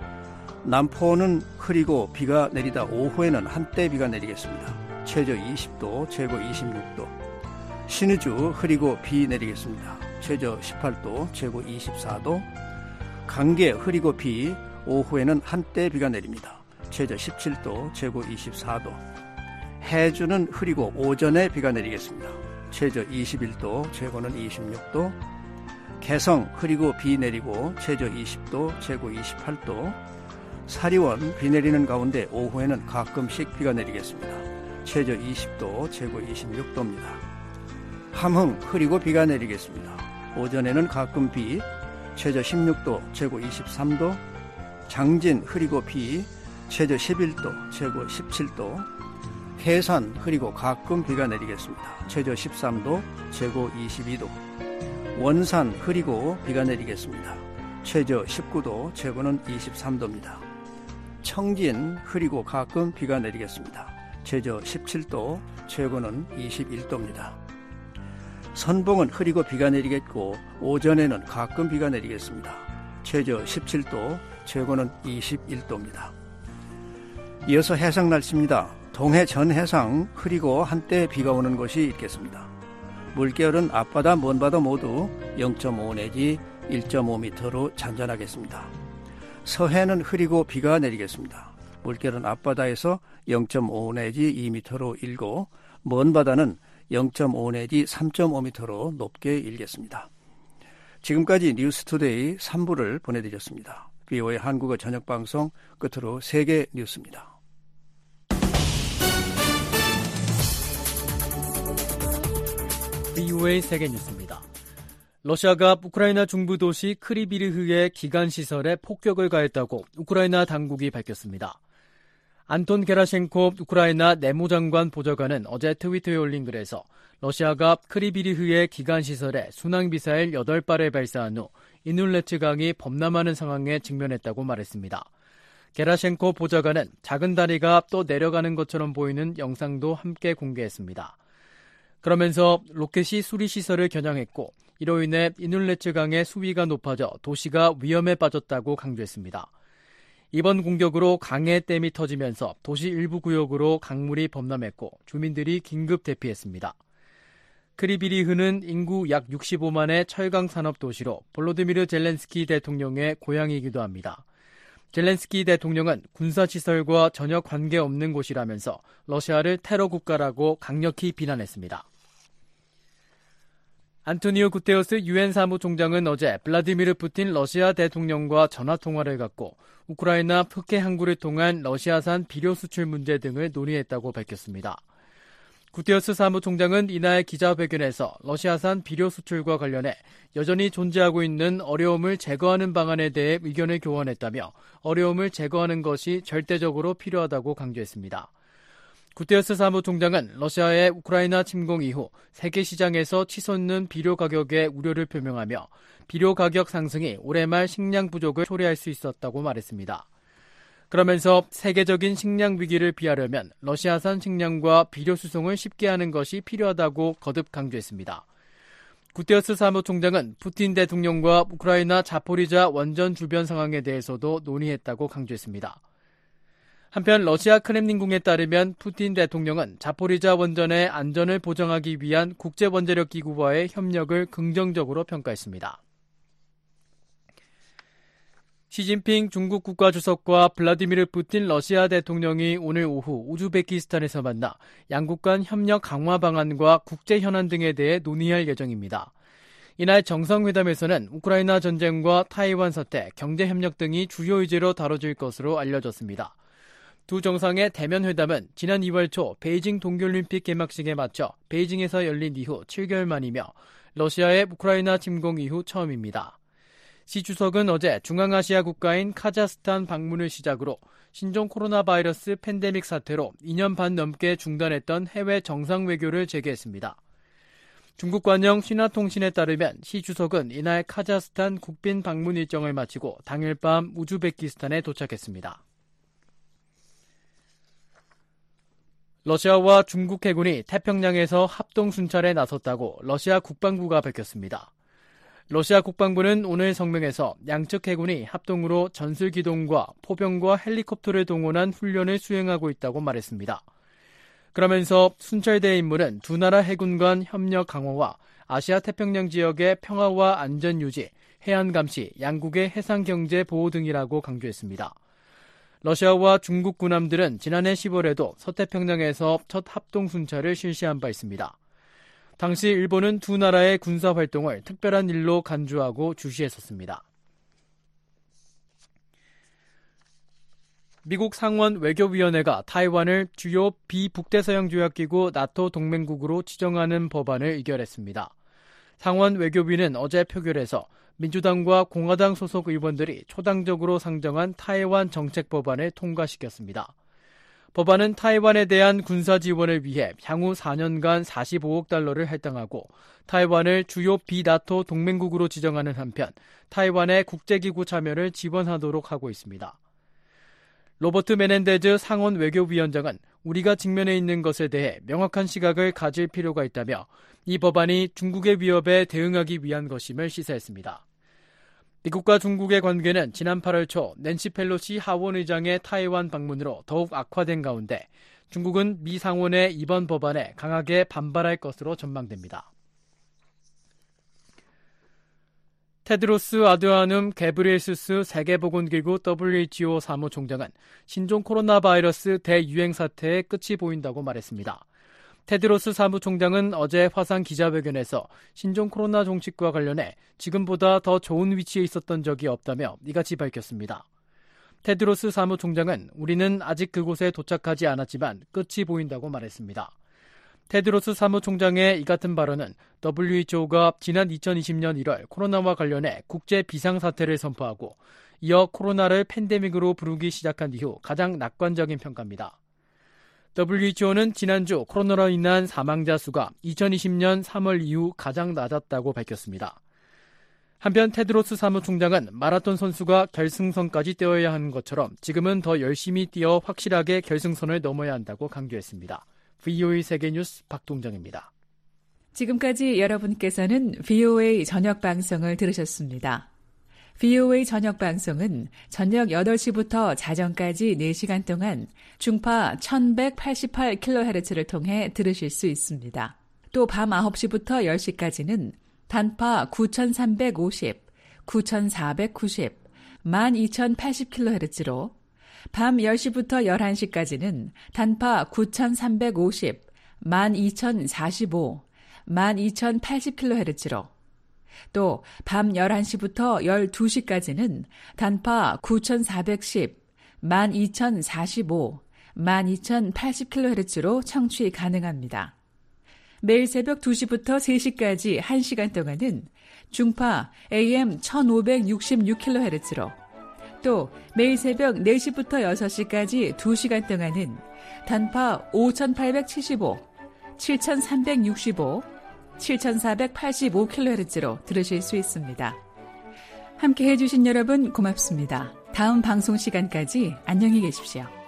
남포는 흐리고 비가 내리다 오후에는 한때 비가 내리겠습니다. 최저 이십 도, 최고 이십육 도. 신의주 흐리고 비 내리겠습니다. 최저 십팔 도, 최고 이십사 도. 강계 흐리고 비, 오후에는 한때 비가 내립니다. 최저 십칠 도, 최고 이십사 도. 해주는 흐리고 오전에 비가 내리겠습니다. 최저 이십일 도, 최고는 이십육 도. 개성 흐리고 비 내리고 최저 이십 도, 최고 이십팔 도. 사리원 비 내리는 가운데 오후에는 가끔씩 비가 내리겠습니다. 최저 이십 도, 최고 이십육 도입니다. 함흥 흐리고 비가 내리겠습니다. 오전에는 가끔 비, 최저 십육 도, 최고 이십삼 도. 장진 흐리고 비, 최저 십일 도, 최고 십칠 도. 해산 흐리고 가끔 비가 내리겠습니다. 최저 십삼 도, 최고 이십이 도. 원산 흐리고 비가 내리겠습니다. 최저 십구 도, 최고는 이십삼 도입니다. 청진 흐리고 가끔 비가 내리겠습니다. 최저 십칠 도, 최고는 이십일 도입니다. 선봉은 흐리고 비가 내리겠고 오전에는 가끔 비가 내리겠습니다. 최저 십칠 도, 최고는 이십일 도입니다. 이어서 해상 날씨입니다. 동해 전 해상 흐리고 한때 비가 오는 곳이 있겠습니다. 물결은 앞바다 먼바다 모두 영 점 오 내지 일 점 오 미터로 잔잔하겠습니다. 서해는 흐리고 비가 내리겠습니다. 물결은 앞바다에서 영 점 오 내지 이 미터로 일고 먼 바다는 영 점 오 내지 삼 점 오 미터로 높게 일겠습니다. 지금까지 뉴스투데이 삼 부를 보내드렸습니다. 브이오에이 한국어 저녁방송 끝으로 세계 뉴스입니다. 브이오에이 세계 뉴스입니다. 러시아가 우크라이나 중부 도시 크리비르흐의 기간시설에 폭격을 가했다고 우크라이나 당국이 밝혔습니다. 안톤 게라셴코 우크라이나 내무장관 보좌관은 어제 트위터에 올린 글에서 러시아가 크리비르흐의 기간시설에 순항미사일 여덟 발을 발사한 후 이눌레츠강이 범람하는 상황에 직면했다고 말했습니다. 게라셴코 보좌관은 작은 다리가 또 내려가는 것처럼 보이는 영상도 함께 공개했습니다. 그러면서 로켓이 수리시설을 겨냥했고 이로 인해 이눌레츠강의 수위가 높아져 도시가 위험에 빠졌다고 강조했습니다. 이번 공격으로 강의 댐이 터지면서 도시 일부 구역으로 강물이 범람했고 주민들이 긴급 대피했습니다. 크리비리흐는 인구 약 육십오만의 철강 산업 도시로 볼로디미르 젤렌스키 대통령의 고향이기도 합니다. 젤렌스키 대통령은 군사시설과 전혀 관계없는 곳이라면서 러시아를 테러 국가라고 강력히 비난했습니다. 안토니오 구테우스 유엔 사무총장은 어제 블라디미르 푸틴 러시아 대통령과 전화통화를 갖고 우크라이나 흑해 항구를 통한 러시아산 비료 수출 문제 등을 논의했다고 밝혔습니다. 구테우스 사무총장은 이날 기자회견에서 러시아산 비료 수출과 관련해 여전히 존재하고 있는 어려움을 제거하는 방안에 대해 의견을 교환했다며 어려움을 제거하는 것이 절대적으로 필요하다고 강조했습니다. 구테우스 사무총장은 러시아의 우크라이나 침공 이후 세계 시장에서 치솟는 비료 가격에 우려를 표명하며 비료 가격 상승이 올해 말 식량 부족을 초래할 수 있었다고 말했습니다. 그러면서 세계적인 식량 위기를 피하려면 러시아산 식량과 비료 수송을 쉽게 하는 것이 필요하다고 거듭 강조했습니다. 구테러스 사무총장은 푸틴 대통령과 우크라이나 자포리자 원전 주변 상황에 대해서도 논의했다고 강조했습니다. 한편 러시아 크렘린궁에 따르면 푸틴 대통령은 자포리자 원전의 안전을 보장하기 위한 국제원자력기구와의 협력을 긍정적으로 평가했습니다. 시진핑 중국 국가주석과 블라디미르 푸틴 러시아 대통령이 오늘 오후 우즈베키스탄에서 만나 양국 간 협력 강화 방안과 국제 현안 등에 대해 논의할 예정입니다. 이날 정상회담에서는 우크라이나 전쟁과 타이완 사태, 경제 협력 등이 주요 의제로 다뤄질 것으로 알려졌습니다. 두 정상의 대면 회담은 지난 이월 초 베이징 동계올림픽 개막식에 맞춰 베이징에서 열린 이후 칠 개월 만이며 러시아의 우크라이나 침공 이후 처음입니다. 시 주석은 어제 중앙아시아 국가인 카자흐스탄 방문을 시작으로 신종 코로나 바이러스 팬데믹 사태로 이 년 반 넘게 중단했던 해외 정상 외교를 재개했습니다. 중국 관영 신화통신에 따르면 시 주석은 이날 카자흐스탄 국빈 방문 일정을 마치고 당일 밤 우즈베키스탄에 도착했습니다. 러시아와 중국 해군이 태평양에서 합동 순찰에 나섰다고 러시아 국방부가 밝혔습니다. 러시아 국방부는 오늘 성명에서 양측 해군이 합동으로 전술기동과 포병과 헬리콥터를 동원한 훈련을 수행하고 있다고 말했습니다. 그러면서 순찰대의 임무는 두 나라 해군 간 협력 강화와 아시아 태평양 지역의 평화와 안전 유지, 해안 감시, 양국의 해상 경제 보호 등이라고 강조했습니다. 러시아와 중국 군함들은 지난해 시월에도 서태평양에서 첫 합동 순찰을 실시한 바 있습니다. 당시 일본은 두 나라의 군사 활동을 특별한 일로 간주하고 주시했었습니다. 미국 상원 외교위원회가 타이완을 주요 비북대서양 조약기구 나토 동맹국으로 지정하는 법안을 의결했습니다. 상원 외교위는 어제 표결에서 민주당과 공화당 소속 의원들이 초당적으로 상정한 타이완 정책 법안을 통과시켰습니다. 법안은 타이완에 대한 군사 지원을 위해 향후 사 년간 사십오억 달러를 할당하고 타이완을 주요 비나토 동맹국으로 지정하는 한편 타이완의 국제기구 참여를 지원하도록 하고 있습니다. 로버트 메넨데즈 상원 외교위원장은 우리가 직면해 있는 것에 대해 명확한 시각을 가질 필요가 있다며 이 법안이 중국의 위협에 대응하기 위한 것임을 시사했습니다. 미국과 중국의 관계는 지난 팔월 초 낸시 펠로시 하원 의장의 타이완 방문으로 더욱 악화된 가운데 중국은 미 상원의 이번 법안에 강하게 반발할 것으로 전망됩니다. 테드로스 아드하눔 게브리에수스 세계보건기구 더블유에이치오 사무총장은 신종 코로나 바이러스 대유행 사태에 끝이 보인다고 말했습니다. 테드로스 사무총장은 어제 화상 기자회견에서 신종 코로나 종식과 관련해 지금보다 더 좋은 위치에 있었던 적이 없다며 이같이 밝혔습니다. 테드로스 사무총장은 우리는 아직 그곳에 도착하지 않았지만 끝이 보인다고 말했습니다. 테드로스 사무총장의 이 같은 발언은 더블유에이치오가 지난 이천이십 년 일월 코로나와 관련해 국제 비상사태를 선포하고 이어 코로나를 팬데믹으로 부르기 시작한 이후 가장 낙관적인 평가입니다. 더블유에이치오는 지난주 코로나로 인한 사망자 수가 이천이십 년 삼월 이후 가장 낮았다고 밝혔습니다. 한편 테드로스 사무총장은 마라톤 선수가 결승선까지 뛰어야 하는 것처럼 지금은 더 열심히 뛰어 확실하게 결승선을 넘어야 한다고 강조했습니다. 브이오에이 세계뉴스 박동정입니다. 지금까지 여러분께서는 브이오에이 저녁 방송을 들으셨습니다. 브이오에이 저녁 방송은 저녁 여덟 시부터 자정까지 네 시간 동안 중파 천백팔십팔 킬로헤르츠를 통해 들으실 수 있습니다. 또 밤 아홉 시부터 열 시까지는 단파 구천삼백오십, 구천사백구십, 만 이천팔십 킬로헤르츠로 밤 열 시부터 열한 시까지는 단파 구천삼백오십, 만 이천사십오, 만 이천팔십 킬로헤르츠로 또 밤 열한 시부터 열두 시까지는 단파 구천사백십, 만 이천사십오, 만 이천팔십 킬로헤르츠로 청취 가능합니다. 매일 새벽 두 시부터 세 시까지 한 시간 동안은 중파 에이엠 천오백육십육 킬로헤르츠로 또 매일 새벽 네 시부터 여섯 시까지 두 시간 동안은 단파 오천팔백칠십오, 칠천삼백육십오, 칠천사백팔십오 킬로헤르츠로 들으실 수 있습니다. 함께 해주신 여러분 고맙습니다. 다음 방송 시간까지 안녕히 계십시오.